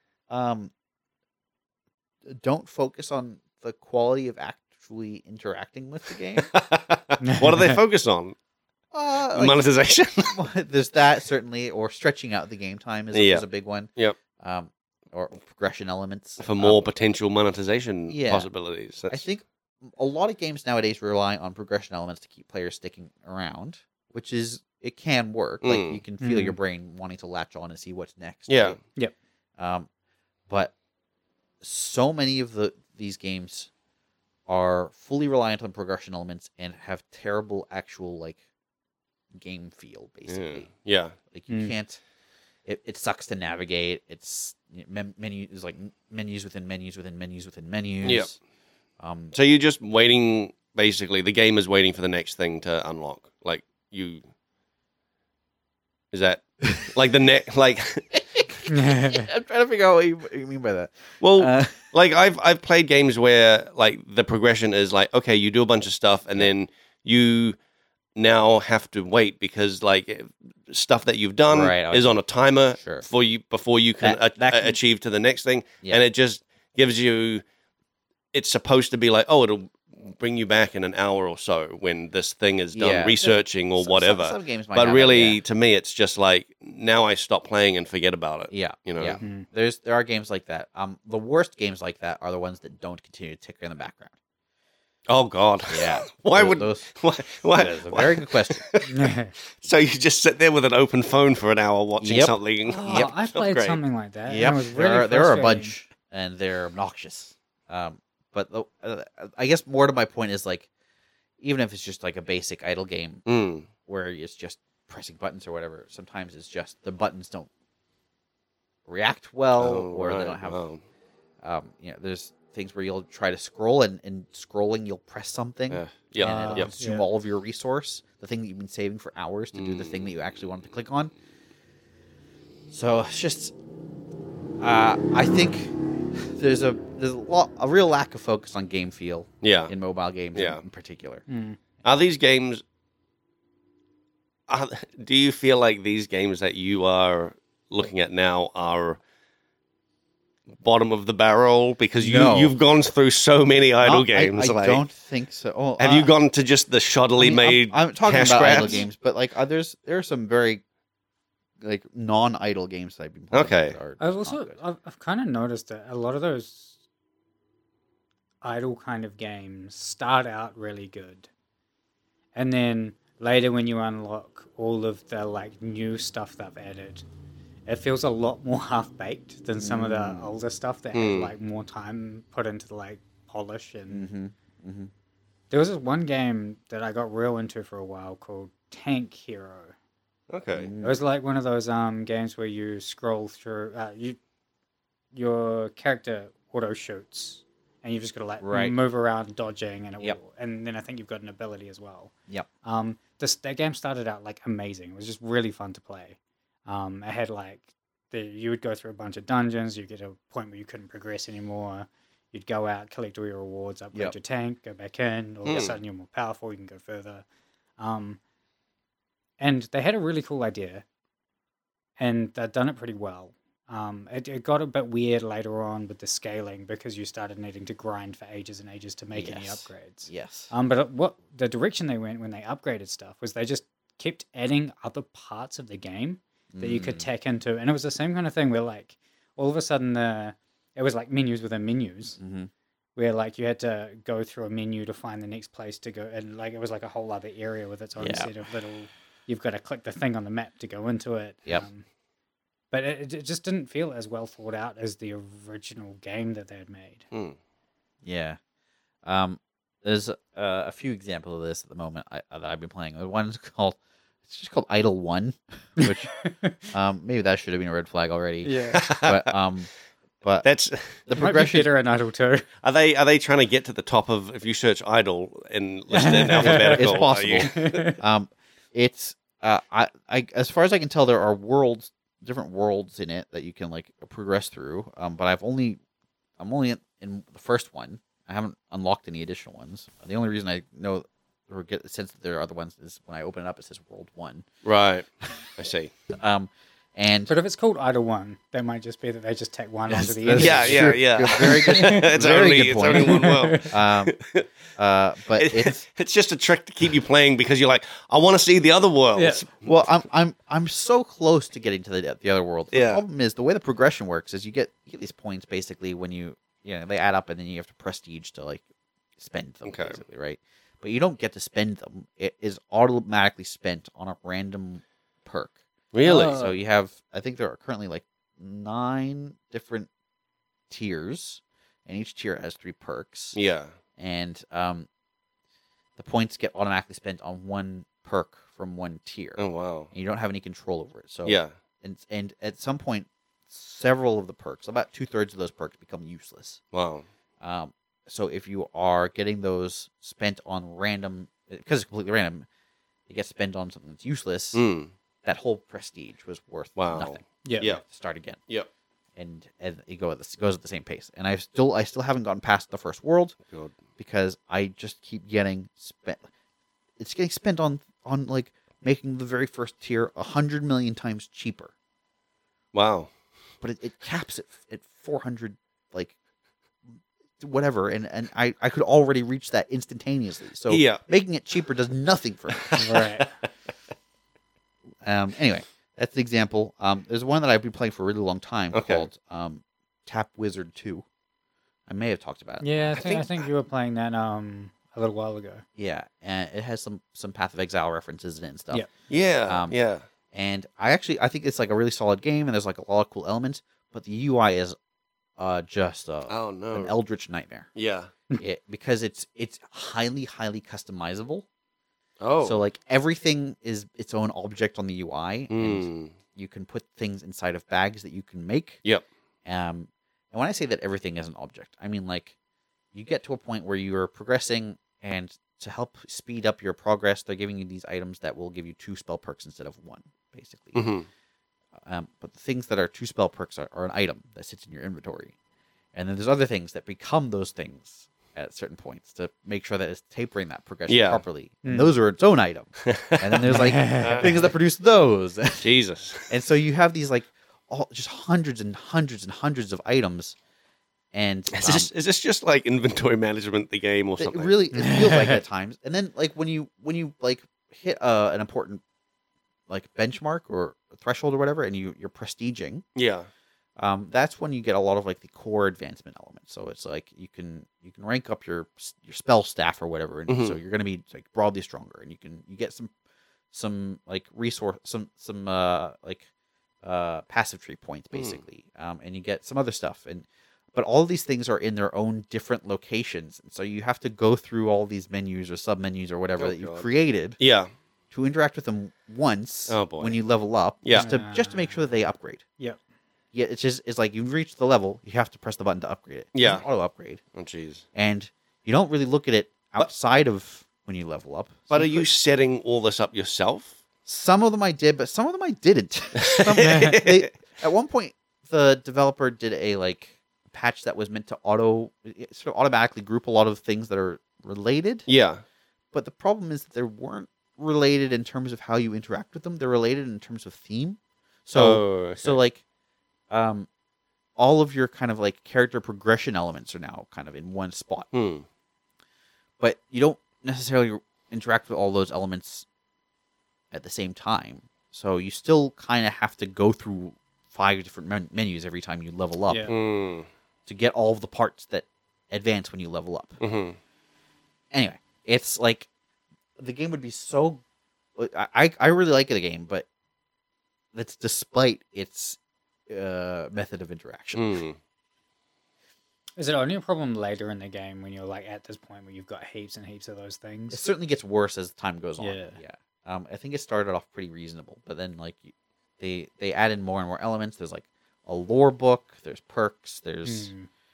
don't focus on the quality of actually interacting with the game. What do they focus on? monetization. There's that certainly, or stretching out the game time is a big one. Yep. Or progression elements For more potential monetization yeah. possibilities. I think a lot of games nowadays rely on progression elements to keep players sticking around, which is it can work. Like you can feel your brain wanting to latch on and see what's next. Yeah. Yep. But so many of these games are fully reliant on progression elements and have terrible actual like game feel basically. Yeah. Like you can't. It sucks to navigate. It's menus like menus within menus within menus within menus. Yep. So you're just waiting. Basically, the game is waiting for the next thing to unlock. Like you, is that like the next? Like, I'm trying to figure out what you mean by that. well, like I've played games where like the progression is like, okay, you do a bunch of stuff and then you now have to wait because like stuff that you've done is on a timer for you before you can achieve to the next thing, and it just gives you. It's supposed to be like, oh, it'll bring you back in an hour or so when this thing is done researching or whatever. Some games might but have really, it, to me, it's just like now I stop playing and forget about it. Yeah, you know. Yeah. There are games like that. The worst games like that are the ones that don't continue to tick in the background. Oh God! Yeah. Why those, would? Why? That is a very good question. So you just sit there with an open phone for an hour watching something. Oh, I played something like that. Yep. It was really there are a bunch, and they're obnoxious. But I guess more to my point is like, even if it's just like a basic idle game where it's just pressing buttons or whatever, sometimes it's just the buttons don't react well, or they don't have. There's things where you'll try to scroll, and scrolling you'll press something, and it'll consume all of your resource, the thing that you've been saving for hours to do the thing that you actually wanted to click on. So it's just, I think there's a real lack of focus on game feel in mobile games in particular. Are these games? Do you feel like these games that you are looking at now are bottom of the barrel because you've gone through so many idle games? I don't think so. Oh, have you gone to just the shoddily made? I'm talking cash about grabs? idle games, but like there are some very like non-idle games that I've been playing. Okay, I've kind of noticed that a lot of those idle kind of games start out really good, and then later when you unlock all of the like new stuff they've added, it feels a lot more half-baked than some of the older stuff that had like more time put into the like polish. And there was this one game that I got real into for a while called Tank Hero. Okay. It was like one of those games where you scroll through your character auto shoots and you've just got to like move around dodging, and and then I think you've got an ability as well. That game started out like amazing. It was just really fun to play. It had like you would go through a bunch of dungeons. You get to a point where you couldn't progress anymore. You'd go out, collect all your rewards, upgrade your tank, go back in. All of a sudden, you're more powerful. You can go further. And they had a really cool idea, and they'd done it pretty well. It got a bit weird later on with the scaling because you started needing to grind for ages and ages to make any upgrades. Yes. But what the direction they went when they upgraded stuff was they just kept adding other parts of the game that you could tack into, and it was the same kind of thing where like all of a sudden it was like menus within menus, where like you had to go through a menu to find the next place to go, and like it was like a whole other area with its own set of little. You've got to click the thing on the map to go into it. But it just didn't feel as well thought out as the original game that they had made. Yeah. There's a few examples of this at the moment that I've been playing. One's called Idle 1, which maybe that should have been a red flag already. Yeah. But that's the progression better in Idle 2. Are they trying to get to the top of if you search Idle and listen in alphabetical? It's possible. It's as far as I can tell, there are different worlds in it that you can like progress through. But I'm only in the first one. I haven't unlocked any additional ones. The only reason I know or get the sense that there are other ones is when I open it up, it says World 1. Right. I see. And But if it's called Idle One, that might just be that they just tack one Yes, onto the that's end. Yeah, true. yeah. Very good. it's Very only good it's point. only one world. But it's It's just a trick to keep you playing because you're like, I want to see the other worlds. Yeah. well, I'm so close to getting to the other world. The Yeah. problem is the way the progression works is you get these points basically when they add up and then you have to prestige to like spend them Okay. basically, right? But you don't get to spend them. It is automatically spent on a random perk. Really? Oh. So you have, I think there are currently like 9 different tiers, and each tier has 3 perks. Yeah. And the points get automatically spent on one perk from one tier. Oh wow. And you don't have any control over it. So Yeah. and at some point, several of the perks, about 2/3 of those perks, become useless. Wow. So if you are getting those spent on random, because it's completely random, it gets spent on something that's useless. Mm. That whole prestige was worth Wow. nothing. Yeah. Yeah. You have to start again, Yep. and it goes at the same pace. And I still haven't gotten past the first world Good. because I just keep getting spent. It's getting spent on like making the very first tier 100 million times cheaper, Wow. but it caps at 400, like whatever, and I could already reach that instantaneously. So Yeah. making it cheaper does nothing for me. Right. Anyway, that's the example. There's one that I've been playing for a really long time Okay. called Tap Wizard 2. I may have talked about it. Yeah, I I think- think you were playing that a little while ago. Yeah, and it has some Path of Exile references in it and stuff. Yeah. Yeah. Um, yeah. And I think it's like a really solid game, and there's like a lot of cool elements, but the UI is just Oh no. an eldritch nightmare. Yeah. Because it's highly customizable. Oh. So like everything is its own object on the UI, and Mm. you can put things inside of bags that you can make. Yep. And when I say that everything is an object, I mean like you get to a point where you are progressing, and to help speed up your progress, they're giving you these items that will give you 2 spell perks instead of 1, basically. Mhm. But the things that are 2 spell perks are an item that sits in your inventory. And then there's other things that become those things at certain points to make sure that it's tapering that progression Yeah. properly. And Mm. those are its own item. And then there's like things that produce those. Jesus. And so you have these like just hundreds and hundreds and hundreds of items. And Is this just like inventory management, the game, or it something? really it feels like at times. And then like when you like hit an important like benchmark or threshold or whatever, and you're prestiging, Yeah. that's when you get a lot of like the core advancement elements. So it's like you can rank up your spell staff or whatever, and so you're going to be like broadly stronger, and you get some like resource some passive tree points basically, and you get some other stuff, but all of these things are in their own different locations, and so you have to go through all these menus or sub menus or whatever Oh, that you've God. created Yeah. to interact with them once. Oh, boy. When you level up, Yeah. just to make sure that they upgrade. Yep. Yeah, it's like you've reached the level, you have to press the button to upgrade it. Yeah. Auto upgrade, Oh, jeez. and you don't really look at it outside of when you level up. But Some are you setting all this up yourself? Some of them I did, but some of them I didn't. At one point, the developer did a like patch that was meant to sort of automatically group a lot of things that are related. Yeah. But the problem is that they weren't related in terms of how you interact with them. They're related in terms of theme. So okay. so like, all of your kind of like character progression elements are now kind of in one spot. Hmm. But you don't necessarily interact with all those elements at the same time. So you still kind of have to go through 5 different menus every time you level up Yeah. Hmm. to get all of the parts that advance when you level up. Hmm. Anyway, it's like the game would be so. I really like the game, but that's despite its method of interaction. Hmm. Is it only a problem later in the game when you're like at this point where you've got heaps and heaps of those It things? certainly gets worse as time goes on. Yeah. I think it started off pretty reasonable, but then like they add in more and more elements. There's like a lore book. There's perks. There's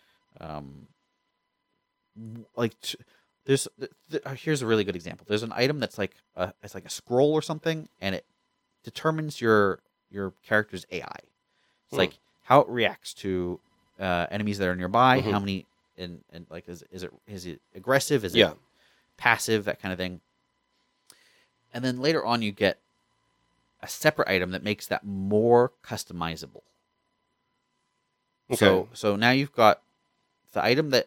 here's a really good example. There's an item that's like it's like a scroll or something, and it determines your character's AI. It's like how it reacts to enemies that are nearby. How many and like is it aggressive? Is it passive? That kind of thing. And then later on, you get a separate item that makes that more customizable. Okay. So now you've got the item that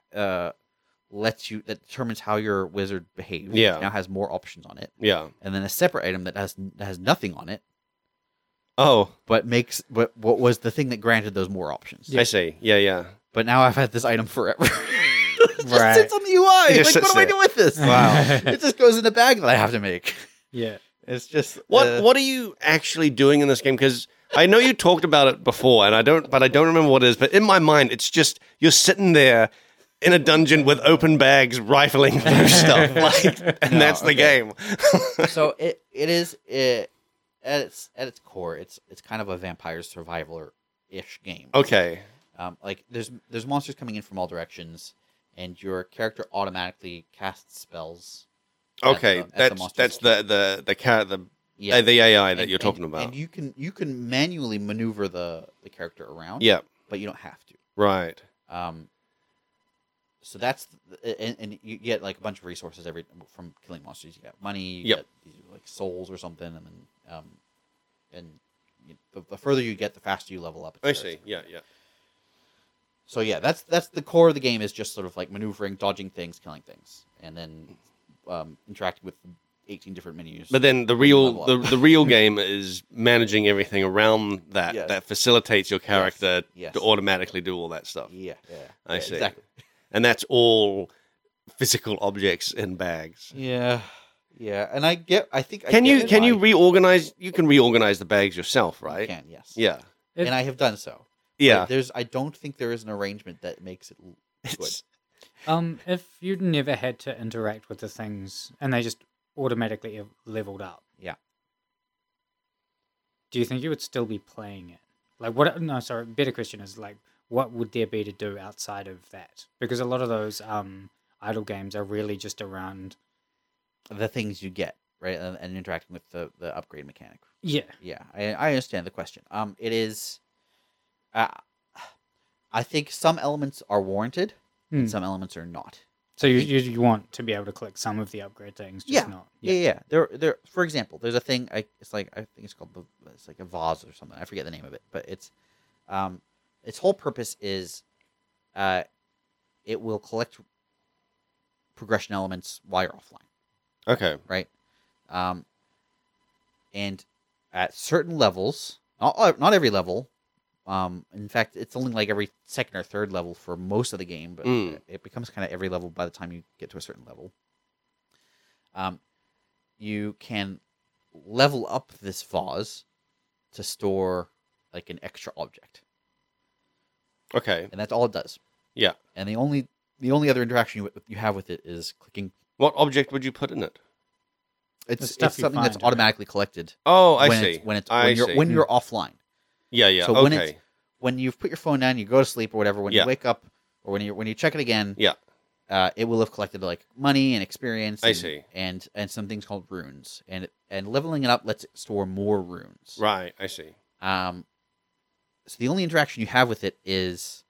that determines how your wizard behaves. Yeah. Now has more options on it, Yeah. and then a separate item that has nothing on it, Oh, but what was the thing that granted those more options. I see. Yeah, yeah. But now I've had this item forever. It just Right. sits on the UI. It just Like, what sits do I there. do with this? Wow. It just goes in the bag that I have to make. Yeah. It's just What are you actually doing in this game? Because I know you talked about it before, and I don't remember what it is. But in my mind, it's just you're sitting there in a dungeon with open bags, rifling through stuff, and No, that's the okay. game. So it is at its core. It's kind of a vampire survivor ish game. Okay. Like there's monsters coming in from all directions, and your character automatically casts spells. Okay, at the monsters. that's the Yeah. the AI that And- you're talking and- about. And you can manually maneuver the character around. Yeah. But you don't have to. Right. So that's and you get like a bunch of resources from killing monsters. You get money, you Yep. get like souls or something, and then the further you get, the faster you level up. I see. Yeah, yeah. So yeah, that's the core of the game is just sort of like maneuvering, dodging things, killing things, and then interacting with 18 different menus. But then the real game is managing everything around that Yes. that facilitates your character Yes. to automatically do all that stuff. yeah, I see. exactly. And that's all physical objects in bags. Yeah, and I think Can you why reorganize? You can reorganize the bags yourself, you right? can, yes. Yeah. And I have done so. Yeah. But I don't think there is an arrangement that makes it good. It's- If you'd never had to interact with the things and they just automatically leveled up, Yeah. do you think you would still be playing it? Like, what? No, sorry. Better question is like, what would there be to do outside of that? Because a lot of those idle games are really just around. The things you get, right, and interacting with the upgrade mechanic. Yeah. Yeah, I understand the question. It is. I think some elements are warranted, Hmm. and some elements are not. So you want to be able to click some of the upgrade things, just not. Yeah. There. For example, there's a thing. It's like I think it's called it's like a vase or something. I forget the name of it, but its whole purpose is, it will collect progression elements while you're offline, Okay. right? And at certain levels, not every level. In fact, it's only like every second or third level for most of the game, but it becomes kind of every level by the time you get to a certain level. You can level up this vase to store like an extra object, Okay. and that's all it does. Yeah. And the only other interaction you have with it is clicking. What object would you put in it? It's stuff you something that's find, right? automatically collected Oh, I when see. when you're offline. Yeah, yeah. So Okay. when you've put your phone down, you go to sleep or whatever. When Yeah. you wake up or when you check it again, Yeah. it will have collected like money and experience. I And, see. and some things called runes, and leveling it up lets it store more runes. Right. I see. So the only interaction you have with it is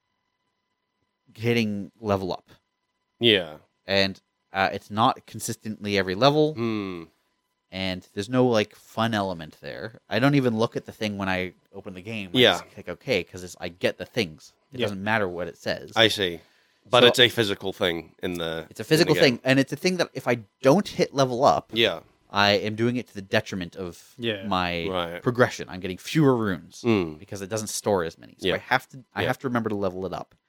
hitting level up, Yeah. and it's not consistently every level. Hmm. And there's no like fun element there. I don't even look at the thing when I open the game. I Yeah. just click OK because I get the things. It Yeah. doesn't matter what it says. I see. But So- it's a physical thing in the. It's a physical in the game. thing, and it's a thing that if I don't hit level up, Yeah. I am doing it to the detriment of Yeah. my Right. progression. I'm getting fewer runes Mm. because it doesn't store as many. So Yeah. I have to Yeah. remember to level it up.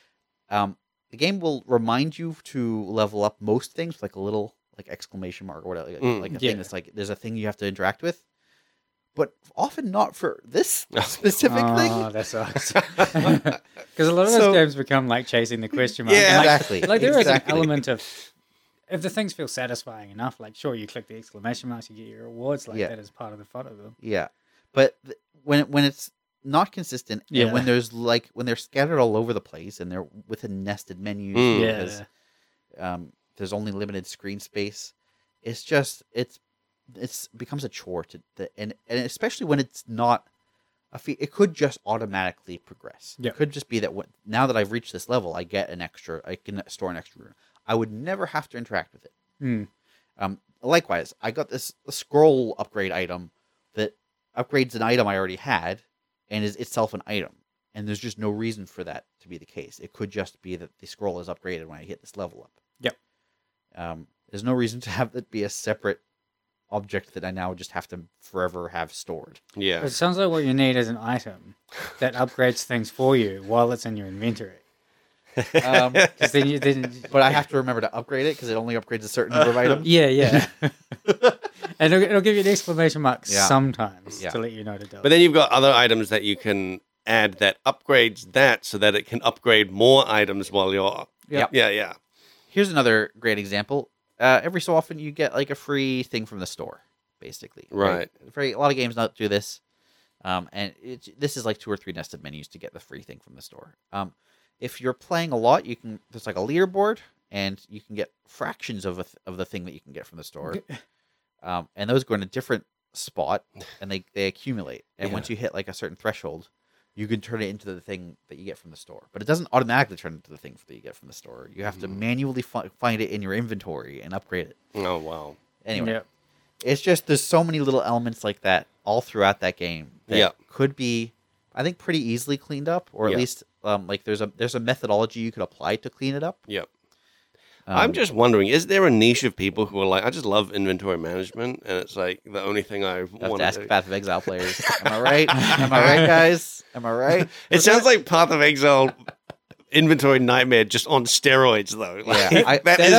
The game will remind you to level up most things, like a little like exclamation mark or whatever, like a Yeah. thing that's like there's a thing you have to interact with, but often not for this specific Oh, thing. that sucks. Because a lot of those So- games become like chasing the question mark. Yeah. And, like, Exactly. Like there is an Exactly. element of if the things feel satisfying enough, like sure you click the exclamation marks, you get your rewards, like Yeah. that is part of the fun of them. Yeah, but when it's not consistent, Yeah. and when they're scattered all over the place, and they're within nested menus, Mm. because there's only limited screen space, it's just it's becomes a chore and especially when it's not it could just automatically progress. Yeah. It could just be that now that I've reached this level, I can store an extra rune. I would never have to interact with it. Mm. Likewise, I got this scroll upgrade item that upgrades an item I already had and is itself an item. And there's just no reason for that to be the case. It could just be that the scroll is upgraded when I hit this level up. Yep. There's no reason to have it be a separate object that I now just have to forever have stored. Yeah. It sounds like what you need is an item that upgrades things for you while it's in your inventory. Because But I have to remember to upgrade it because it only upgrades a certain number of items. yeah. And it'll give you an exclamation mark sometimes Yeah. to let you know to do But it. then you've got other items that you can add that upgrades that so that it can upgrade more items while you're. Yep. Yeah. Here's another great example. Every so often you get like a free thing from the store, basically. Right. A lot of games not do this. And this is like 2 or 3 nested menus to get the free thing from the store. If you're playing a lot, there's like a leaderboard, and you can get fractions of the thing that you can get from the store. And those go in a different spot, and they accumulate. And Yeah. once you hit like a certain threshold, you can turn it into the thing that you get from the store. But it doesn't automatically turn into the thing that you get from the store. You have to manually find it in your inventory and upgrade it. Oh, wow. Anyway, Yep. it's just there's so many little elements like that all throughout that game that Yeah. could be, I think, pretty easily cleaned up, or at Yeah. least like there's a methodology you could apply to clean it up. Yep. I'm just wondering, is there a niche of people who are like, I just love inventory management, and it's like the only thing I You have want to ask do. Path of Exile players. Am I right? Am I right, guys? Am I right? It sounds like Path of Exile inventory nightmare just on steroids, though. Like, Yeah,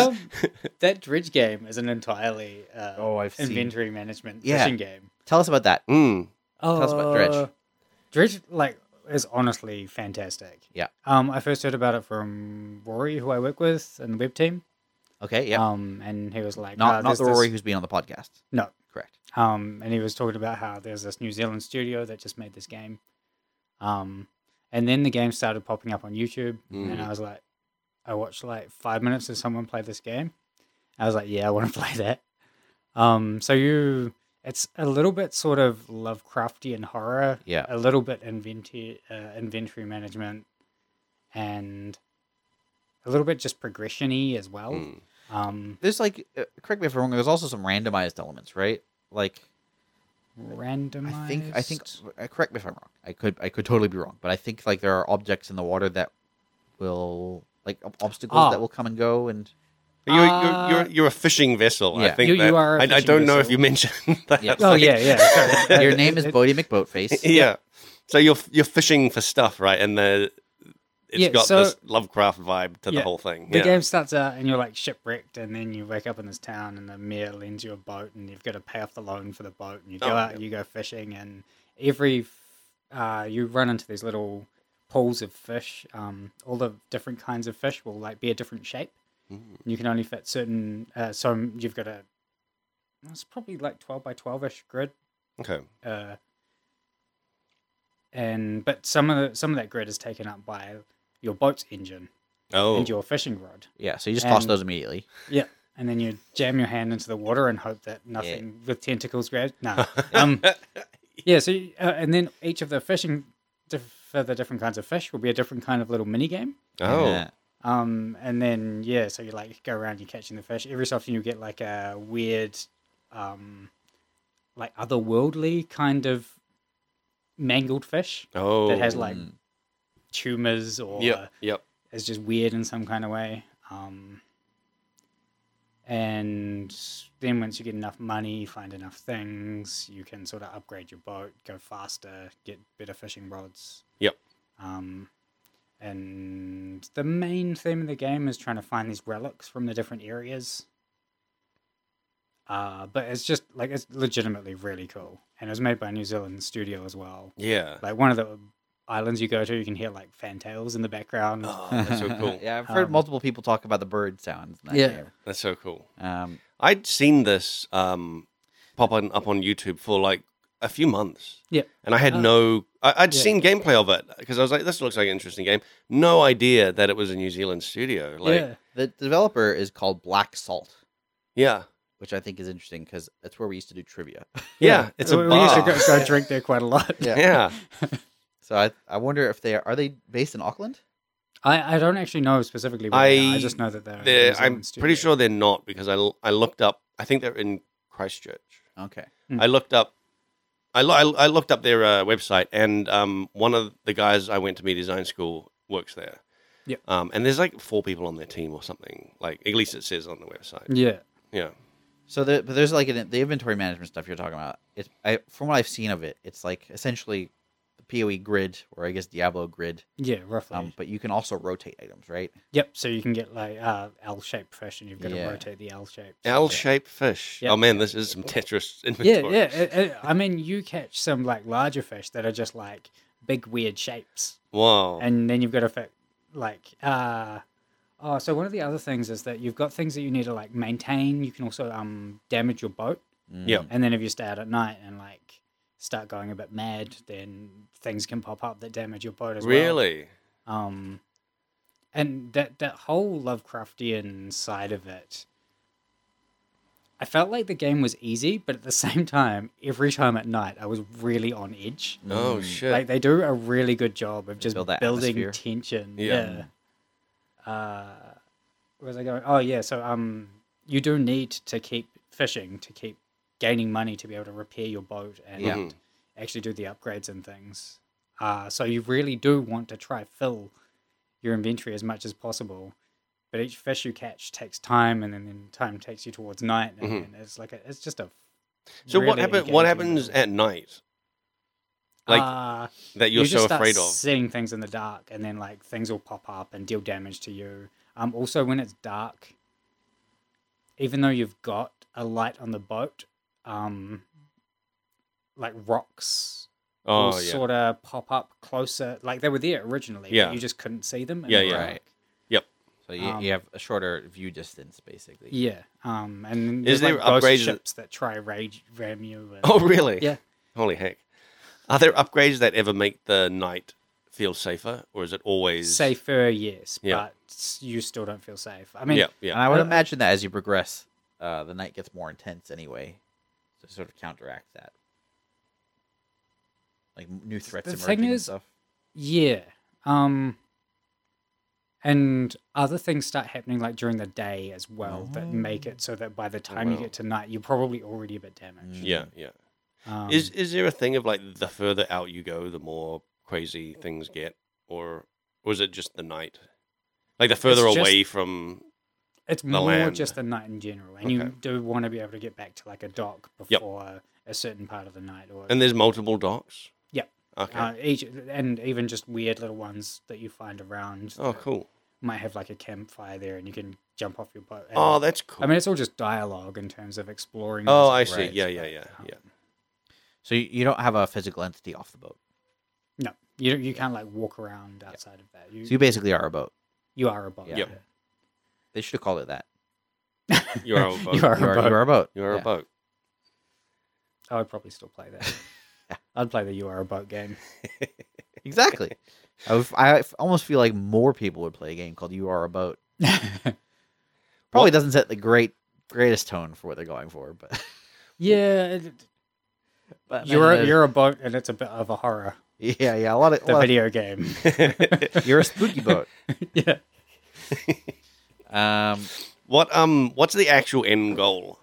That Dredge game is an entirely I've seen. inventory management Yeah. fishing game. Tell us about that. Mm. Tell us about Dredge. Dredge, is honestly fantastic. Yeah. I first heard about it from Rory, who I work with in the web team. Okay, yeah. And he was like, not there's the Rory who's been on the podcast. No. Correct. And he was talking about how there's this New Zealand studio that just made this game. And then the game started popping up on YouTube, and I was like, I watched like 5 minutes of someone play this game. I was like, yeah, I want to play that. It's a little bit sort of Lovecraftian horror, Yeah. a little bit inventory management, and a little bit just progression-y as well. There's like, correct me if I'm wrong. There's also some randomized elements, right? Like, Randomized. I think. Correct me if I'm wrong. I could totally be wrong, but I think like there are objects in the water that will obstacles that will come and go, and You're a fishing vessel. I Yeah. think You that, are a I fishing don't know if vessel. you mentioned that. Yeah. Oh, yeah. Sorry. your name is Bodie McBoatface. Yeah. So you're fishing for stuff, right? And it's got this Lovecraft vibe to the whole thing. The Yeah. game starts out and you're like shipwrecked, and then you wake up in this town, and the mayor lends you a boat, and you've got to pay off the loan for the boat, and you go out and you go fishing, and you run into these little pools of fish. All the different kinds of fish will like be a different shape. You can only fit certain. So you've got it's probably like 12 by 12ish grid. Okay. But some of that grid is taken up by your boat's engine Oh. and your fishing rod. Yeah, so you just toss And- those immediately. Yeah, and then you jam your hand into the water and hope that nothing with tentacles grabs. No. Yeah. So and then each of the fishing for the different kinds of fish will be a different kind of little mini game. Oh. Yeah. And then so you like go around, you're catching the fish. Every so often you get like a weird, like otherworldly kind of mangled fish Oh. that has like tumors or Yep. is just weird in some kind of way. And then once you get enough money, find enough things, you can sort of upgrade your boat, go faster, get better fishing rods. Yep. And the main theme of the game is trying to find these relics from the different areas. But it's just like it's legitimately really cool, and it was made by a New Zealand studio as well. Yeah. Like one of the islands you go to, you can hear like fantails in the background. Oh, that's so cool. Yeah, I've heard multiple people talk about the bird sounds in that Yeah. game. That's so cool. I'd seen this pop up on YouTube for like a few months. Yeah. And I had I'd seen gameplay of it because I was like, this looks like an interesting game. No idea that it was a New Zealand studio. Like, Yeah. The developer is called Black Salt, yeah. which I think is interesting because that's where we used to do trivia. Yeah, it's a we used to bar. go drink there quite a lot. Yeah. So I wonder if are they based in Auckland? I don't actually know specifically where they are. I just know that they're a New I'm Zealand studio. pretty sure they're not because I looked up. I think they're in Christchurch. Okay. I looked up I looked up their website, and one of the guys I went to media design school works there. Yep. And there's like 4 people on their team or something. Like at least it says on the website. Yeah. Yeah. So but there's like the inventory management stuff you're talking about. From what I've seen of it, it's like essentially the PoE grid, or I guess Diablo grid. Yeah, roughly. But you can also rotate items, right? Yep. So you can get like L-shaped fish, and you've got Yeah. to rotate the L-shaped. L-shaped fish. Yep. Oh man, this is some Tetris Yeah, inventory. yeah. I mean, you catch some like larger fish that are just like big weird shapes, Wow. and then you've got to like so one of the other things is that you've got things that you need to like maintain. You can also damage your boat, Yeah. and then if you stay out at night and like start going a bit mad, then things can pop up that damage your boat as well. Really? And that whole Lovecraftian side of it, I felt like the game was easy, but at the same time, every time at night, I was really on edge. Oh shit. Like they do a really good job of just build that building atmosphere. tension. Yeah. Where was I going? Oh yeah, so you do need to keep fishing to keep gaining money to be able to repair your boat and Yeah. Mhm. actually do the upgrades and things. So you really do want to try fill your inventory as much as possible. But each fish you catch takes time, and then time takes you towards night, and then it's like it's just a. So what really What engaging happens game. at night? Like that you're you just so start afraid of? seeing things in the dark, and then like things will pop up and deal damage to you. Also, when it's dark, even though you've got a light on the boat, like rocks Oh will yeah. sort of pop up closer. Like they were there originally, Yeah. but you just couldn't see them. in Yeah, the yeah. dark. Right. Yep. So you have a shorter view distance, basically. Yeah. And then Is there's there like ghost upgrades that- ships that try ram you. And, Oh really? Yeah. Holy heck. Are there upgrades that ever make the night feel safer, or is it always Safer, yes, Yeah. but you still don't feel safe. I mean, Yeah, And yeah. I would Uh, imagine that as you progress, the night gets more intense anyway, to sort of counteract that. Like new threats The emerging thing and is- stuff. yeah. And other things start happening like during the day as well that make it so that by the time you wow. get to night, you're probably already a bit damaged. Yeah, yeah. Um, Is there a thing of like the further out you go, the more crazy things get, or is it just the night? Like the further It's just- away from. it's the more land? just the night in general, and you Okay. do want to be able to get back to like a dock Yep. before a certain part of the night. Or And there's multiple docks. Yep. Okay. each and even just weird little ones that you find around. Oh, that cool. Might have like a campfire there, and you can jump off your boat. and- Oh, that's cool. I mean, it's all just dialogue in terms of exploring. Oh, those I see. areas, Yeah, but, yeah, yeah, yeah. So you don't have a physical entity off the boat. No, you can't like walk around outside of that. So you basically are a boat. You are a boat. Yeah. Yep. They should have called it that. You are a boat. You are You a boat. are a boat. You are Yeah. a boat. I would probably still play that. I'd play the You Are a Boat game. Exactly. I almost feel like more people would play a game called You Are a Boat. Probably doesn't set the greatest tone for what they're going for, but Yeah, but you're a boat, and it's a bit of a horror. yeah, a lot of The video game. You're a spooky boat. Yeah. What's the actual end goal?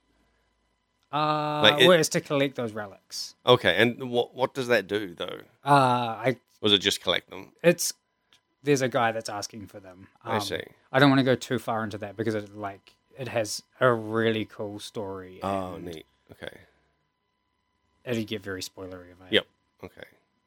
Like Well, it's to collect those relics. Okay, and what does that do though? Was it just collect them? There's a guy that's asking for them. I see. I don't want to go too far into that because it has a really cool story. Oh, and neat. Okay. It'd get very spoilery if I Yep. Okay.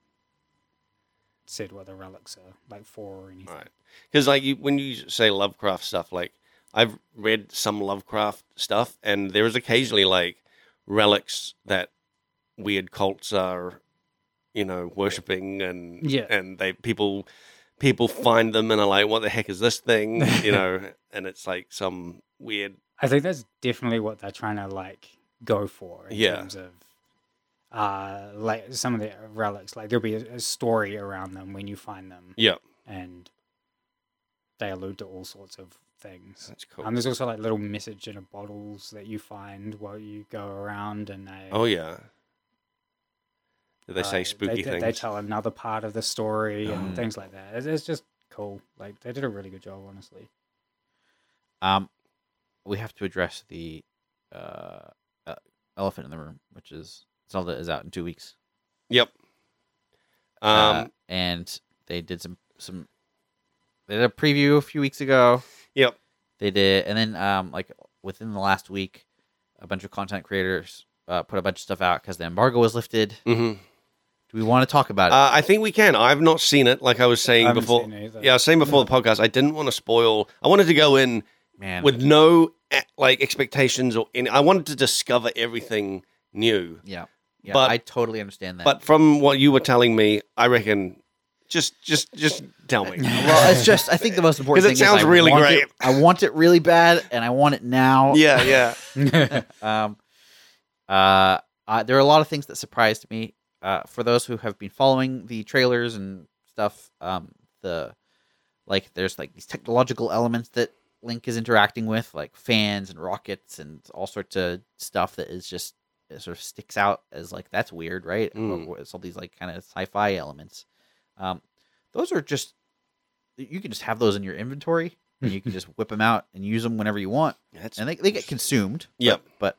said what the relics are like for or anything. All right. Because like when you say Lovecraft stuff, like I've read some Lovecraft stuff, and there is occasionally like relics that weird cults are, worshipping, and Yeah. and people find them and are like, what the heck is this thing? And it's like some weird. I think that's definitely what they're trying to like go for in Yeah. terms of like some of the relics. Like there'll be a story around them when you find them, Yeah, and they allude to all sorts of things. that's cool. There's also like little message in a bottles that you find while you go around, and they Oh yeah. Did they say spooky things? They tell another part of the story and Oh. things like that. It's just cool. Like they did a really good job, honestly. We have to address the elephant in the room, which is Zelda is out in 2 weeks. Yep. And they did some. They did a preview a few weeks ago. Yep. They did, and then like within the last week, a bunch of content creators put a bunch of stuff out because the embargo was lifted. Mm-hmm. Do we want to talk about it? I think we can. I've not seen it, like I was saying I haven't before. seen it either. Yeah, I was saying before the podcast, I didn't want to spoil. I wanted to go in Man, with no like expectations or any. I wanted to discover everything new. yeah, but- I totally understand that. But from what you were telling me, I reckon just tell me. well, it's just I think the most important 'Cause it thing sounds is really want great. it- I want it really bad, and I want it now. Yeah. Yeah. There are a lot of things that surprised me. For those who have been following the trailers and stuff, there's like these technological elements that Link is interacting with, like fans and rockets and all sorts of stuff that is just it sort of sticks out as like that's weird, right? It's all these like kind of sci-fi elements. Those are just you can just have those in your inventory and you can just whip them out and use them whenever you want, and they get consumed. Yep. But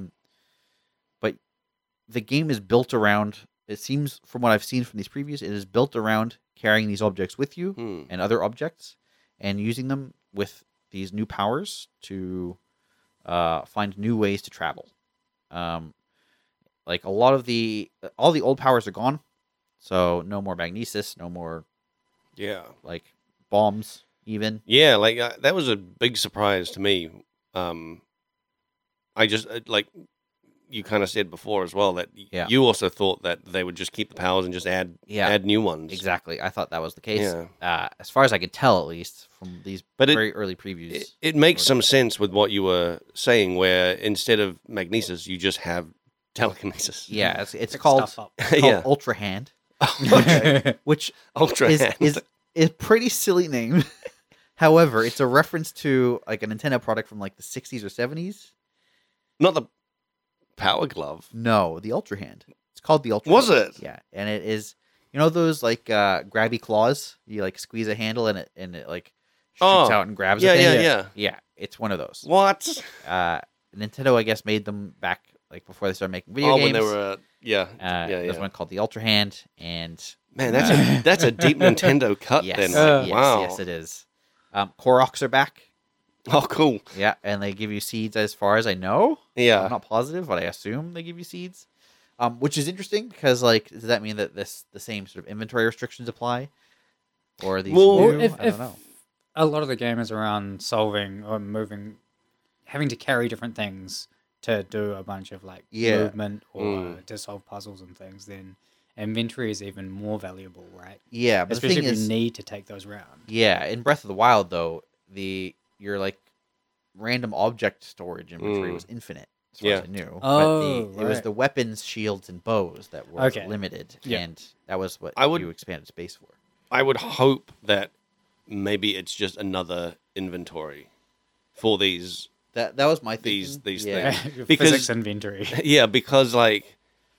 the game is built around. It seems from what I've seen from these previews, it is built around carrying these objects with you and other objects, and using them with these new powers to find new ways to travel. Like all the old powers are gone, so no more magnesis, no more Yeah. like bombs, even. Yeah, like that was a big surprise to me. I just like you kind of said before as well that Yeah. you also thought that they would just keep the powers and just add new ones. Exactly. I thought that was the case. Yeah. As far as I could tell, at least from these But very early previews. It makes some sense with what you were saying, where instead of magnesis, you just have telekinesis. Yeah, it's Pick called, stuff up. Yeah. Ultra Hand, which Ultra hand. is a pretty silly name. However, it's a reference to like a Nintendo product from like the 60s or 70s. Not the Power Glove. No, the Ultra Hand. It's called the Ultra Was Hand. it? Yeah, and it is. You know those like grabby claws? You like squeeze a handle and it like shoots Oh, out and grabs. Yeah, a thing? yeah. Yeah, it's one of those. What? Nintendo, I guess, made them back like before they started making video games. when they were yeah. There's one called the Ultra Hand, and Man, that's a deep Nintendo cut yes, then. yes, Wow. yes, it is. Koroks are back. Oh, cool. Yeah, and they give you seeds as far as I know. Yeah. I'm not positive, but I assume they give you seeds. Which is interesting because, like, does that mean that the same sort of inventory restrictions apply? Or are these Well, new? if, I don't if know. a lot of the game is around solving or moving, having to carry different things to do a bunch of like Yeah. movement or to solve puzzles and things, then inventory is even more valuable, right? Yeah, but Especially the thing if you is, need to take those around. yeah, in Breath of the Wild, though, your like random object storage inventory was infinite. As far as I knew. Oh, But it was right. the weapons, shields, and bows that were Okay. limited, Yeah. and that was what I would- you expanded space for. I would hope that maybe it's just another inventory for these. That was my These thinking. things. Yeah, your Because- physics inventory. Yeah, because like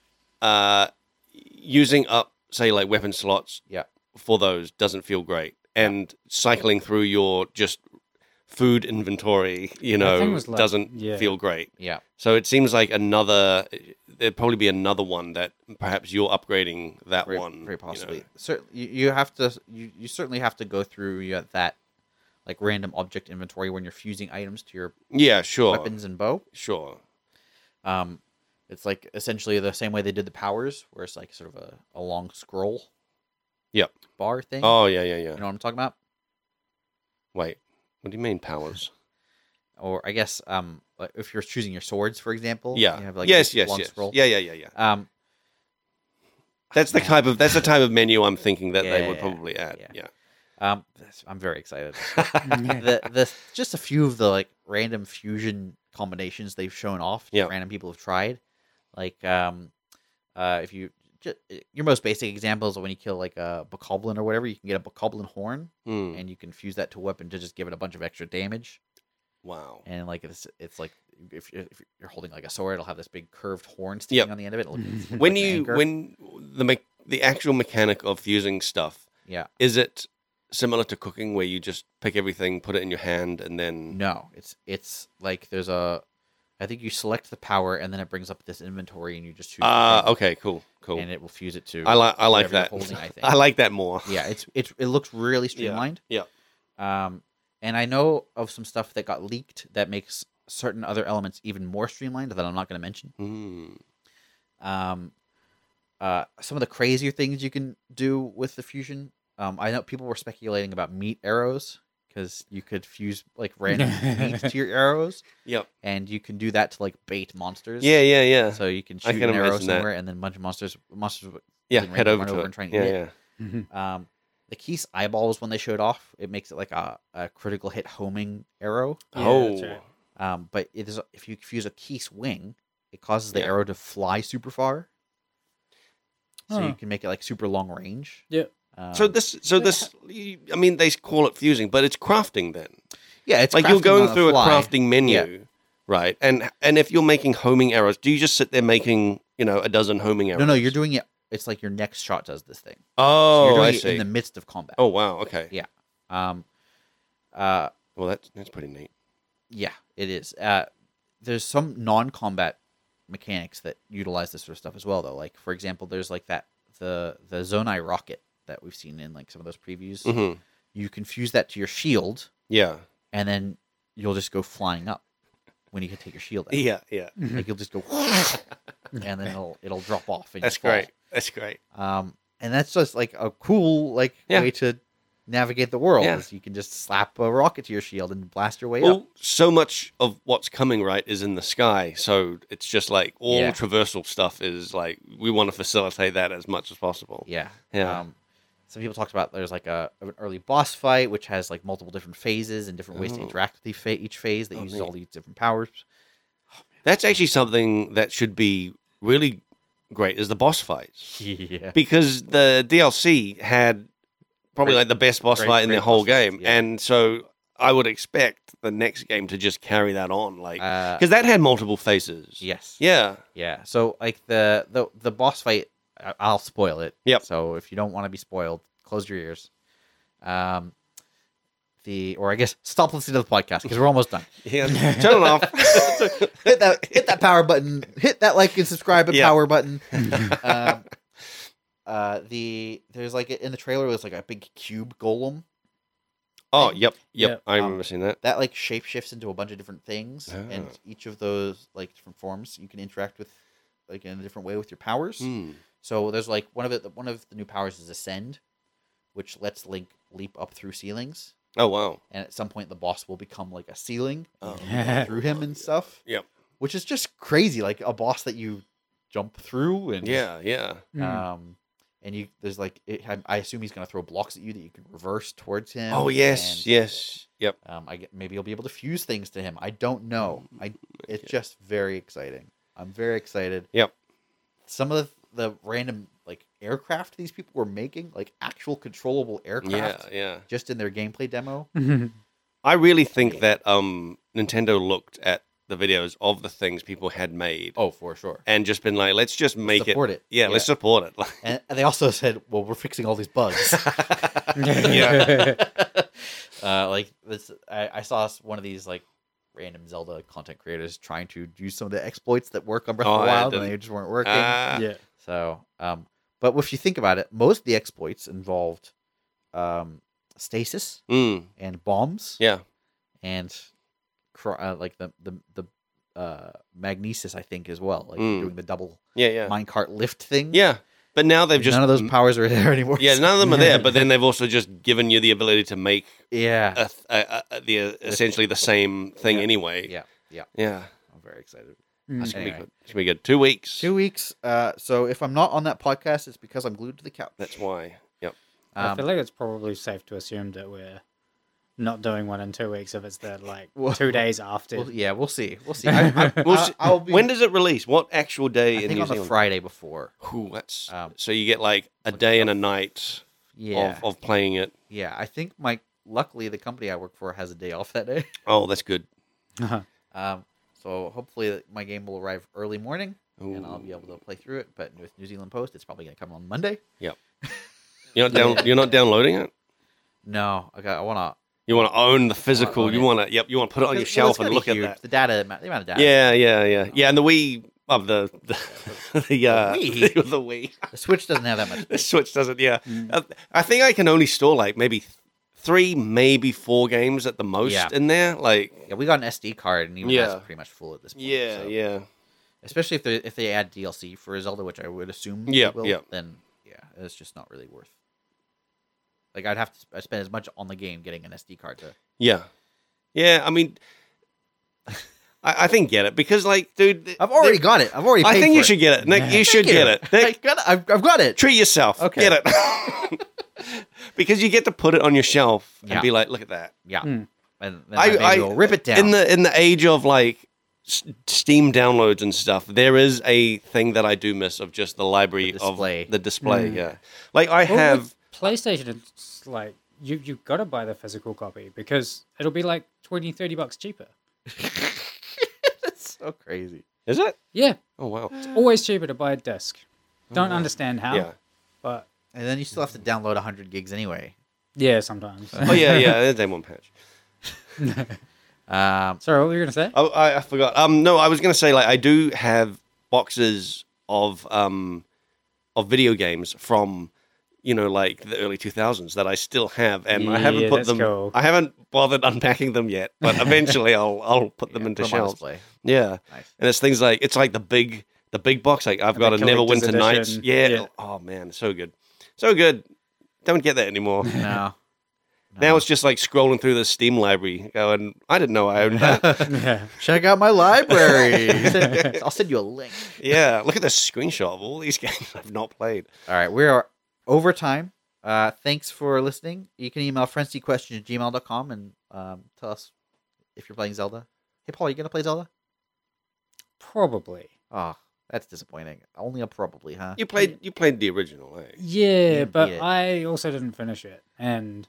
using up, say, like weapon slots Yeah. for those doesn't feel great, and cycling through your just food inventory, thing was like- doesn't yeah. feel great. Yeah. So it seems like there'd probably be another one that perhaps you're upgrading that Very, one. very possibly. You have to. You certainly have to go through that like random object inventory when you're fusing items to your Yeah, sure. weapons and bow. Sure. It's like essentially the same way they did the powers, where it's like sort of a long scroll Yep. bar thing. Oh, yeah, yeah, You yeah. know what I'm talking about? Wait, what do you mean powers? Or I guess like if you're choosing your swords, for example. Yeah. You have like yes, this yes, long yes. scroll. Yeah, yeah, yeah, yeah. That's the man. type of menu I'm thinking that they would Yeah, probably add. yeah. Yeah. I'm very excited. the just a few of the like random fusion combinations they've shown off. Yeah. Random people have tried. Like if you your most basic example is when you kill like a bokoblin or whatever, you can get a bokoblin horn Hmm. and you can fuse that to a weapon to just give it a bunch of extra damage. Wow. And like it's like if you're holding like a sword, it'll have this big curved horn sticking Yep. on the end of it. It'll look When like an you anchor. when the actual mechanic of fusing stuff, yeah. is it similar to cooking where you just pick everything, put it in your hand, and then No, it's like there's a I think you select the power, and then it brings up this inventory, and you just choose. the thing, Okay, cool. And it will fuse it to. I like whatever that. you're holding, I think. I like that more. Yeah, it looks really streamlined. Yeah. And I know of some stuff that got leaked that makes certain other elements even more streamlined that I'm not going to mention. Mm. Some of the crazier things you can do with the fusion. I know people were speculating about meat arrows because you could fuse like random meat to your arrows. Yep. And you can do that to like bait monsters. Yeah. So you can I shoot can an arrow imagine that. somewhere, and then a bunch of monsters Yeah, within head range over run to it. and try and eat it. Yeah. The Keese eyeballs when they showed off, it makes it like a critical hit homing arrow. Yeah, that's right. But it is if you fuse a Keese wing, it causes the Yeah. arrow to fly super far. So Huh. you can make it like super long range. Yep. So this, I mean, they call it fusing, but it's crafting then. Yeah, it's Like you're crafting going on the through a fly. crafting menu, Yeah. right? And if you're making homing arrows, do you just sit there making, a dozen homing arrows? No, you're doing it. It's like your next shot does this thing. So Oh, you're doing I it see. in the midst of combat. Oh, wow. Okay. Yeah. Well, that's pretty neat. Yeah, it is. There's some non-combat mechanics that utilize this sort of stuff as well, though. Like, for example, there's like the Zonai rocket that we've seen in like some of those previews. Hmm. You can fuse that to your shield, Yeah. and then you'll just go flying up when you can take your shield out. Yeah. Like you'll just go, and then it'll drop off. And That's you fall. great. That's great. And that's just like a cool Yeah. way to navigate the world. Yeah. Is you can just slap a rocket to your shield and blast your way up. Well, so much of what's coming, right, is in the sky. So it's just like all Yeah. traversal stuff is like, we want to facilitate that as much as possible. Yeah. Yeah. Some people talked about there's like an early boss fight which has like multiple different phases and different ways to Oh. interact with each phase that Oh, uses neat. all these different powers. That's actually something that should be really great is the boss fights. Yeah. Because the DLC had probably Great- like the best boss great- fight in the great whole boss fights, game. yeah. And so I would expect the next game to just carry that on. Like, Uh, because that had multiple phases. yes. Yeah. Yeah. So like the boss fight, I'll spoil it. Yep. So if you don't want to be spoiled, close your ears. Or I guess stop listening to the podcast because we're almost done. Yeah. Turn it off. hit that power button. Hit that like and subscribe and Yeah. power button. There's like in the trailer there's like a big cube golem Oh, yep. Yep. I remember seeing that. that like shapeshifts into a bunch of different things, and Ah. each of those like different forms you can interact with like in a different way with your powers. Hmm. So there's like one of the new powers is Ascend, which lets Link leap up through ceilings, Oh, wow. and at some point the boss will become like a ceiling Oh. through him and stuff. Yep. Which is just crazy, like a boss that you jump through and Yeah. and there's like I assume he's gonna throw blocks at you that you can reverse towards him. Oh, yes. and, Yes. Yep. maybe you'll be able to fuse things to him. I don't know. It's yeah. just very exciting. I'm very excited. Yep. Some of the random like aircraft these people were making, like actual controllable aircraft, Yeah. just in their gameplay demo. I really think that Nintendo looked at the videos of the things people had made Oh, for sure. and just been like, let's just make Support it. Yeah, let's support it. And they also said, "Well, we're fixing all these bugs." Yeah. Like this, I saw one of these like random Zelda content creators trying to do some of the exploits that work on Breath of the Oh, I Wild, and didn't- they just weren't working. Yeah. So, but if you think about it, most of the exploits involved stasis and bombs, Yeah. and like the magnesis, I think, as well, like Mm. doing the double Yeah. minecart lift thing. Yeah. But now they've just none of those powers are there anymore. Yeah, none of them are there. But then they've also just given you the ability to make Yeah. essentially the same thing Yeah. anyway. Yeah. Yeah. I'm very excited. That's gonna be Anyway. good. It's gonna be good. 2 weeks. 2 weeks. So if I'm not on that podcast, it's because I'm glued to the couch. That's why. Yep. I feel like it's probably safe to assume that we're not doing one in 2 weeks if it's the like Well- 2 days after. We'll see. We'll see. We'll see. I'll be, When does it release? What actual day I in think New on the Zealand? Friday before. Ooh, that's Um, so you get like a day and a night Yeah. of playing it. Yeah. I think luckily the company I work for has a day off that day. Oh, that's good. So hopefully my game will arrive early morning and I'll Ooh. be able to play through it. But with New Zealand Post, it's probably gonna come on Monday. You're not downloading it? No, I want to You want to own the physical. own You it. want to. Yep. You want to put it on your It's shelf gonna and be look huge. at that. The data, the amount of data. Yeah. And the Wii of the Wii? the Wii. The Switch doesn't have that much. The Switch doesn't. Yeah. I think I can only store like maybe 3, maybe 4 games at the most Yeah. in there. Like. Yeah, we got an SD card, and even Yeah. that's pretty much full at this point. Yeah. so. Yeah. Especially if they add DLC for Zelda, which I would assume Yeah, they will, yeah. then yeah, it's just not really worth. Like I'd have to spend as much on the game getting an SD card to. Yeah. I mean, I think get it because, like, dude, I've already got it. I've already. I paid think for you it. should get it, Nick. You Thank should get it. Nick, I've got it. treat yourself. Okay. Get it. Because you get to put it on your shelf and Yeah. be like, look at that. Yeah, Mm. and then I will rip it down. In the age of like Steam downloads and stuff, there is a thing that I do miss of just the library The display. of the display. Mm. Yeah, like I Well, have. with PlayStation, it's like you've got to buy the physical copy because it'll be like $20-$30 cheaper. It's so crazy. Is it? Yeah, Oh wow. always cheaper to buy a disc. Don't wow. understand how, Yeah. but And then you still have to download 100 gigs anyway. yeah, sometimes. Oh yeah. There's one patch. Sorry, what were you gonna say? Oh, I forgot. No, I was gonna say like I do have boxes of video games from like the early 2000s that I still have, and I haven't Yeah, put that's them. cool. I haven't bothered unpacking them yet, but eventually I'll put them into put 'em on shelves. display. Yeah, Nice. and it's things like the big box. Like I've got a big Neverwinter collector's Nights. edition. Yeah. Yeah. Oh man, so good, so good. Don't get that anymore. No. Now it's just like scrolling through the Steam library, going, I didn't know I owned that. Yeah. Check out my library. I'll send you a link. Yeah, look at this screenshot of all these games I've not played. All right, we are over time. Thanks for listening. You can email frenzyquestion@gmail.com and tell us if you're playing Zelda. Hey, Paul, you going to play Zelda? Probably. Oh, that's disappointing. Only a probably, huh? You played the original, eh? Yeah, didn't but beat it. I also didn't finish it, and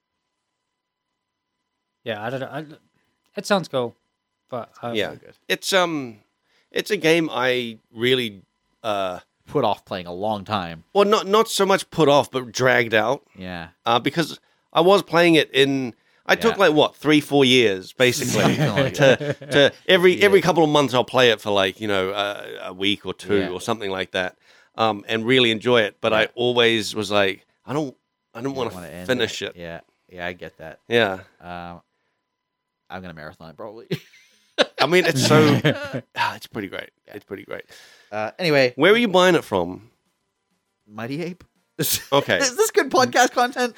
yeah, I don't know. It sounds cool, but Yeah. Good. It's a game I really Put off playing a long time. well not so much put off but dragged out Yeah. because I was playing it in I took Yeah. like 3-4 years basically Something like to every Yeah. couple of months I'll play it for like a week or two Yeah. or something like that and really enjoy it, but I always was like I don't want wanna to end finish it. Yeah, I get that. Yeah. I'm gonna marathon it probably. I mean it's so it's pretty great. It's pretty great. Anyway, Where are you buying it from? Mighty Ape. Okay. Is this good podcast content?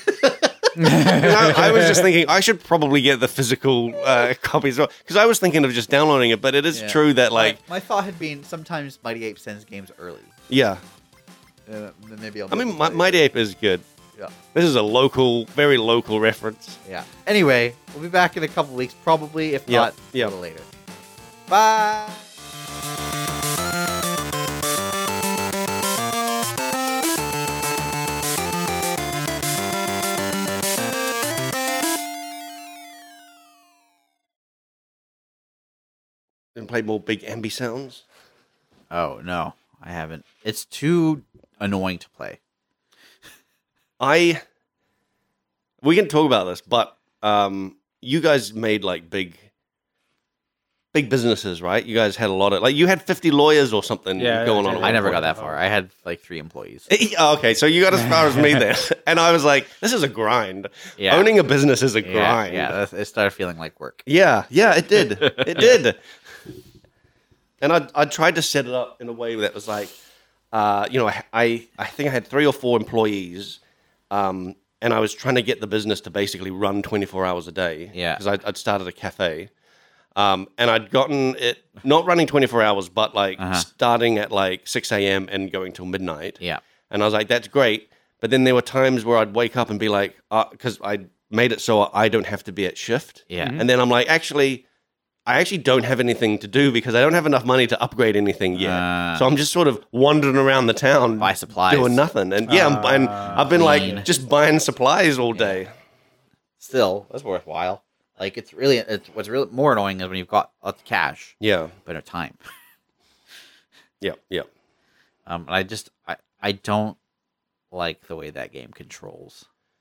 I was just thinking I should probably get the physical copy as well because I was thinking of just downloading it, but it is Yeah. true that like my thought had been sometimes Mighty Ape sends games early. yeah. Then maybe I'll. I mean, Mighty Ape is good. Yeah. This is a very local reference. Yeah. Anyway, we'll be back in a couple weeks, probably. If Yeah, not, yeah. a little later. Bye. And play more big ambi sounds. Oh no, I haven't. It's too annoying to play. We can talk about this, but you guys made like big businesses, right? You guys had a lot of like you had 50 lawyers or something Yeah, going on. yeah, at I one never point. got that far. I had like 3 employees. Oh, okay, so you got as far as me then, and I was like, "This is a grind. Yeah. Owning a business is a Yeah, grind." yeah. It started feeling like work. Yeah, it did. It did. And I tried to set it up in a way that was like, I think I had 3 or 4 employees, and I was trying to get the business to basically run 24 hours a day. Yeah. Because I'd started a cafe, and I'd gotten it not running 24 hours, but like starting at like 6 a.m. and going till midnight. Yeah. And I was like, that's great. But then there were times where I'd wake up and be like, because I made it so I don't have to be at shift. Yeah. And then I'm like, I actually don't have anything to do because I don't have enough money to upgrade anything yet. So I'm just sort of wandering around the town, Buy supplies. doing nothing. And yeah, I've been Clean. like just buying supplies all day. Still, that's worthwhile. Like it's what's really more annoying is when you've got lots of cash Yeah, but no time. yeah. And I don't like the way that game controls.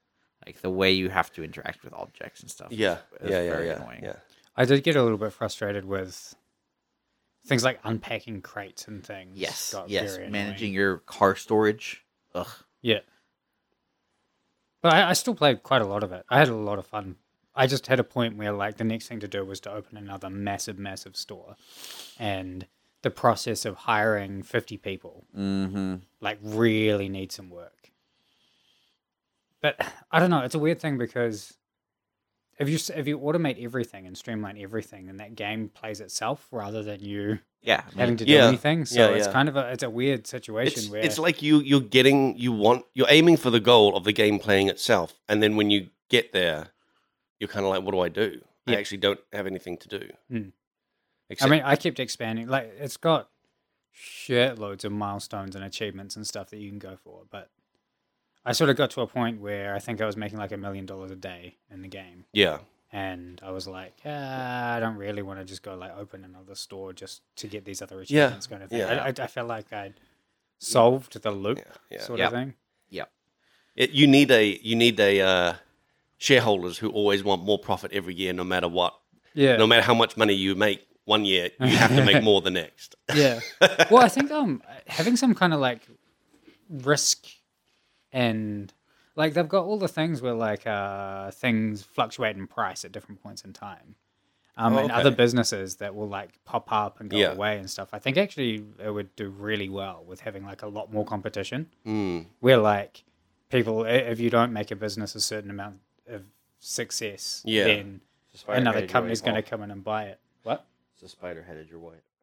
Like the way you have to interact with objects and stuff. Yeah, is yeah, very yeah, annoying. yeah. I did get a little bit frustrated with things like unpacking crates and things. Yes, got yes. very Managing annoying. your car storage. Ugh. Yeah. But I still played quite a lot of it. I had a lot of fun. I just had a point where like the next thing to do was to open another massive store. And the process of hiring 50 people Mm-hmm. like really needs some work. But I don't know, it's a weird thing because if you automate everything and streamline everything, then that game plays itself rather than you Yeah. I mean, having to do Yeah. anything. So Yeah, it's yeah. kind of it's a weird situation It's, where it's like you're aiming for the goal of the game playing itself, and then when you get there, you're kind of like, what do I do? I Yeah. actually don't have anything to do. Hmm. Except, I mean, I kept expanding. Like, it's got shitloads of milestones and achievements and stuff that you can go for. But I sort of got to a point where I think I was making like $1 million a day in the game. yeah, And I was like, I don't really want to just go like open another store just to get these other Yeah, achievements kind of thing. yeah. I felt like I'd solved the loop yeah. sort Yep. of thing. You need a shareholders who always want more profit every year, no matter what. Yeah. No matter how much money you make one year, you have to make more the next. Yeah. Well, I think having some kind of like risk and like they've got all the things where like things fluctuate in price at different points in time. And okay. other businesses that will like pop up and go Yeah. away and stuff. I think actually it would do really well with having like a lot more competition. Mm. Where like people, if you don't make a business a certain amount of success, Yeah. then another company's going to come in and buy it. What? the spider headed your wife.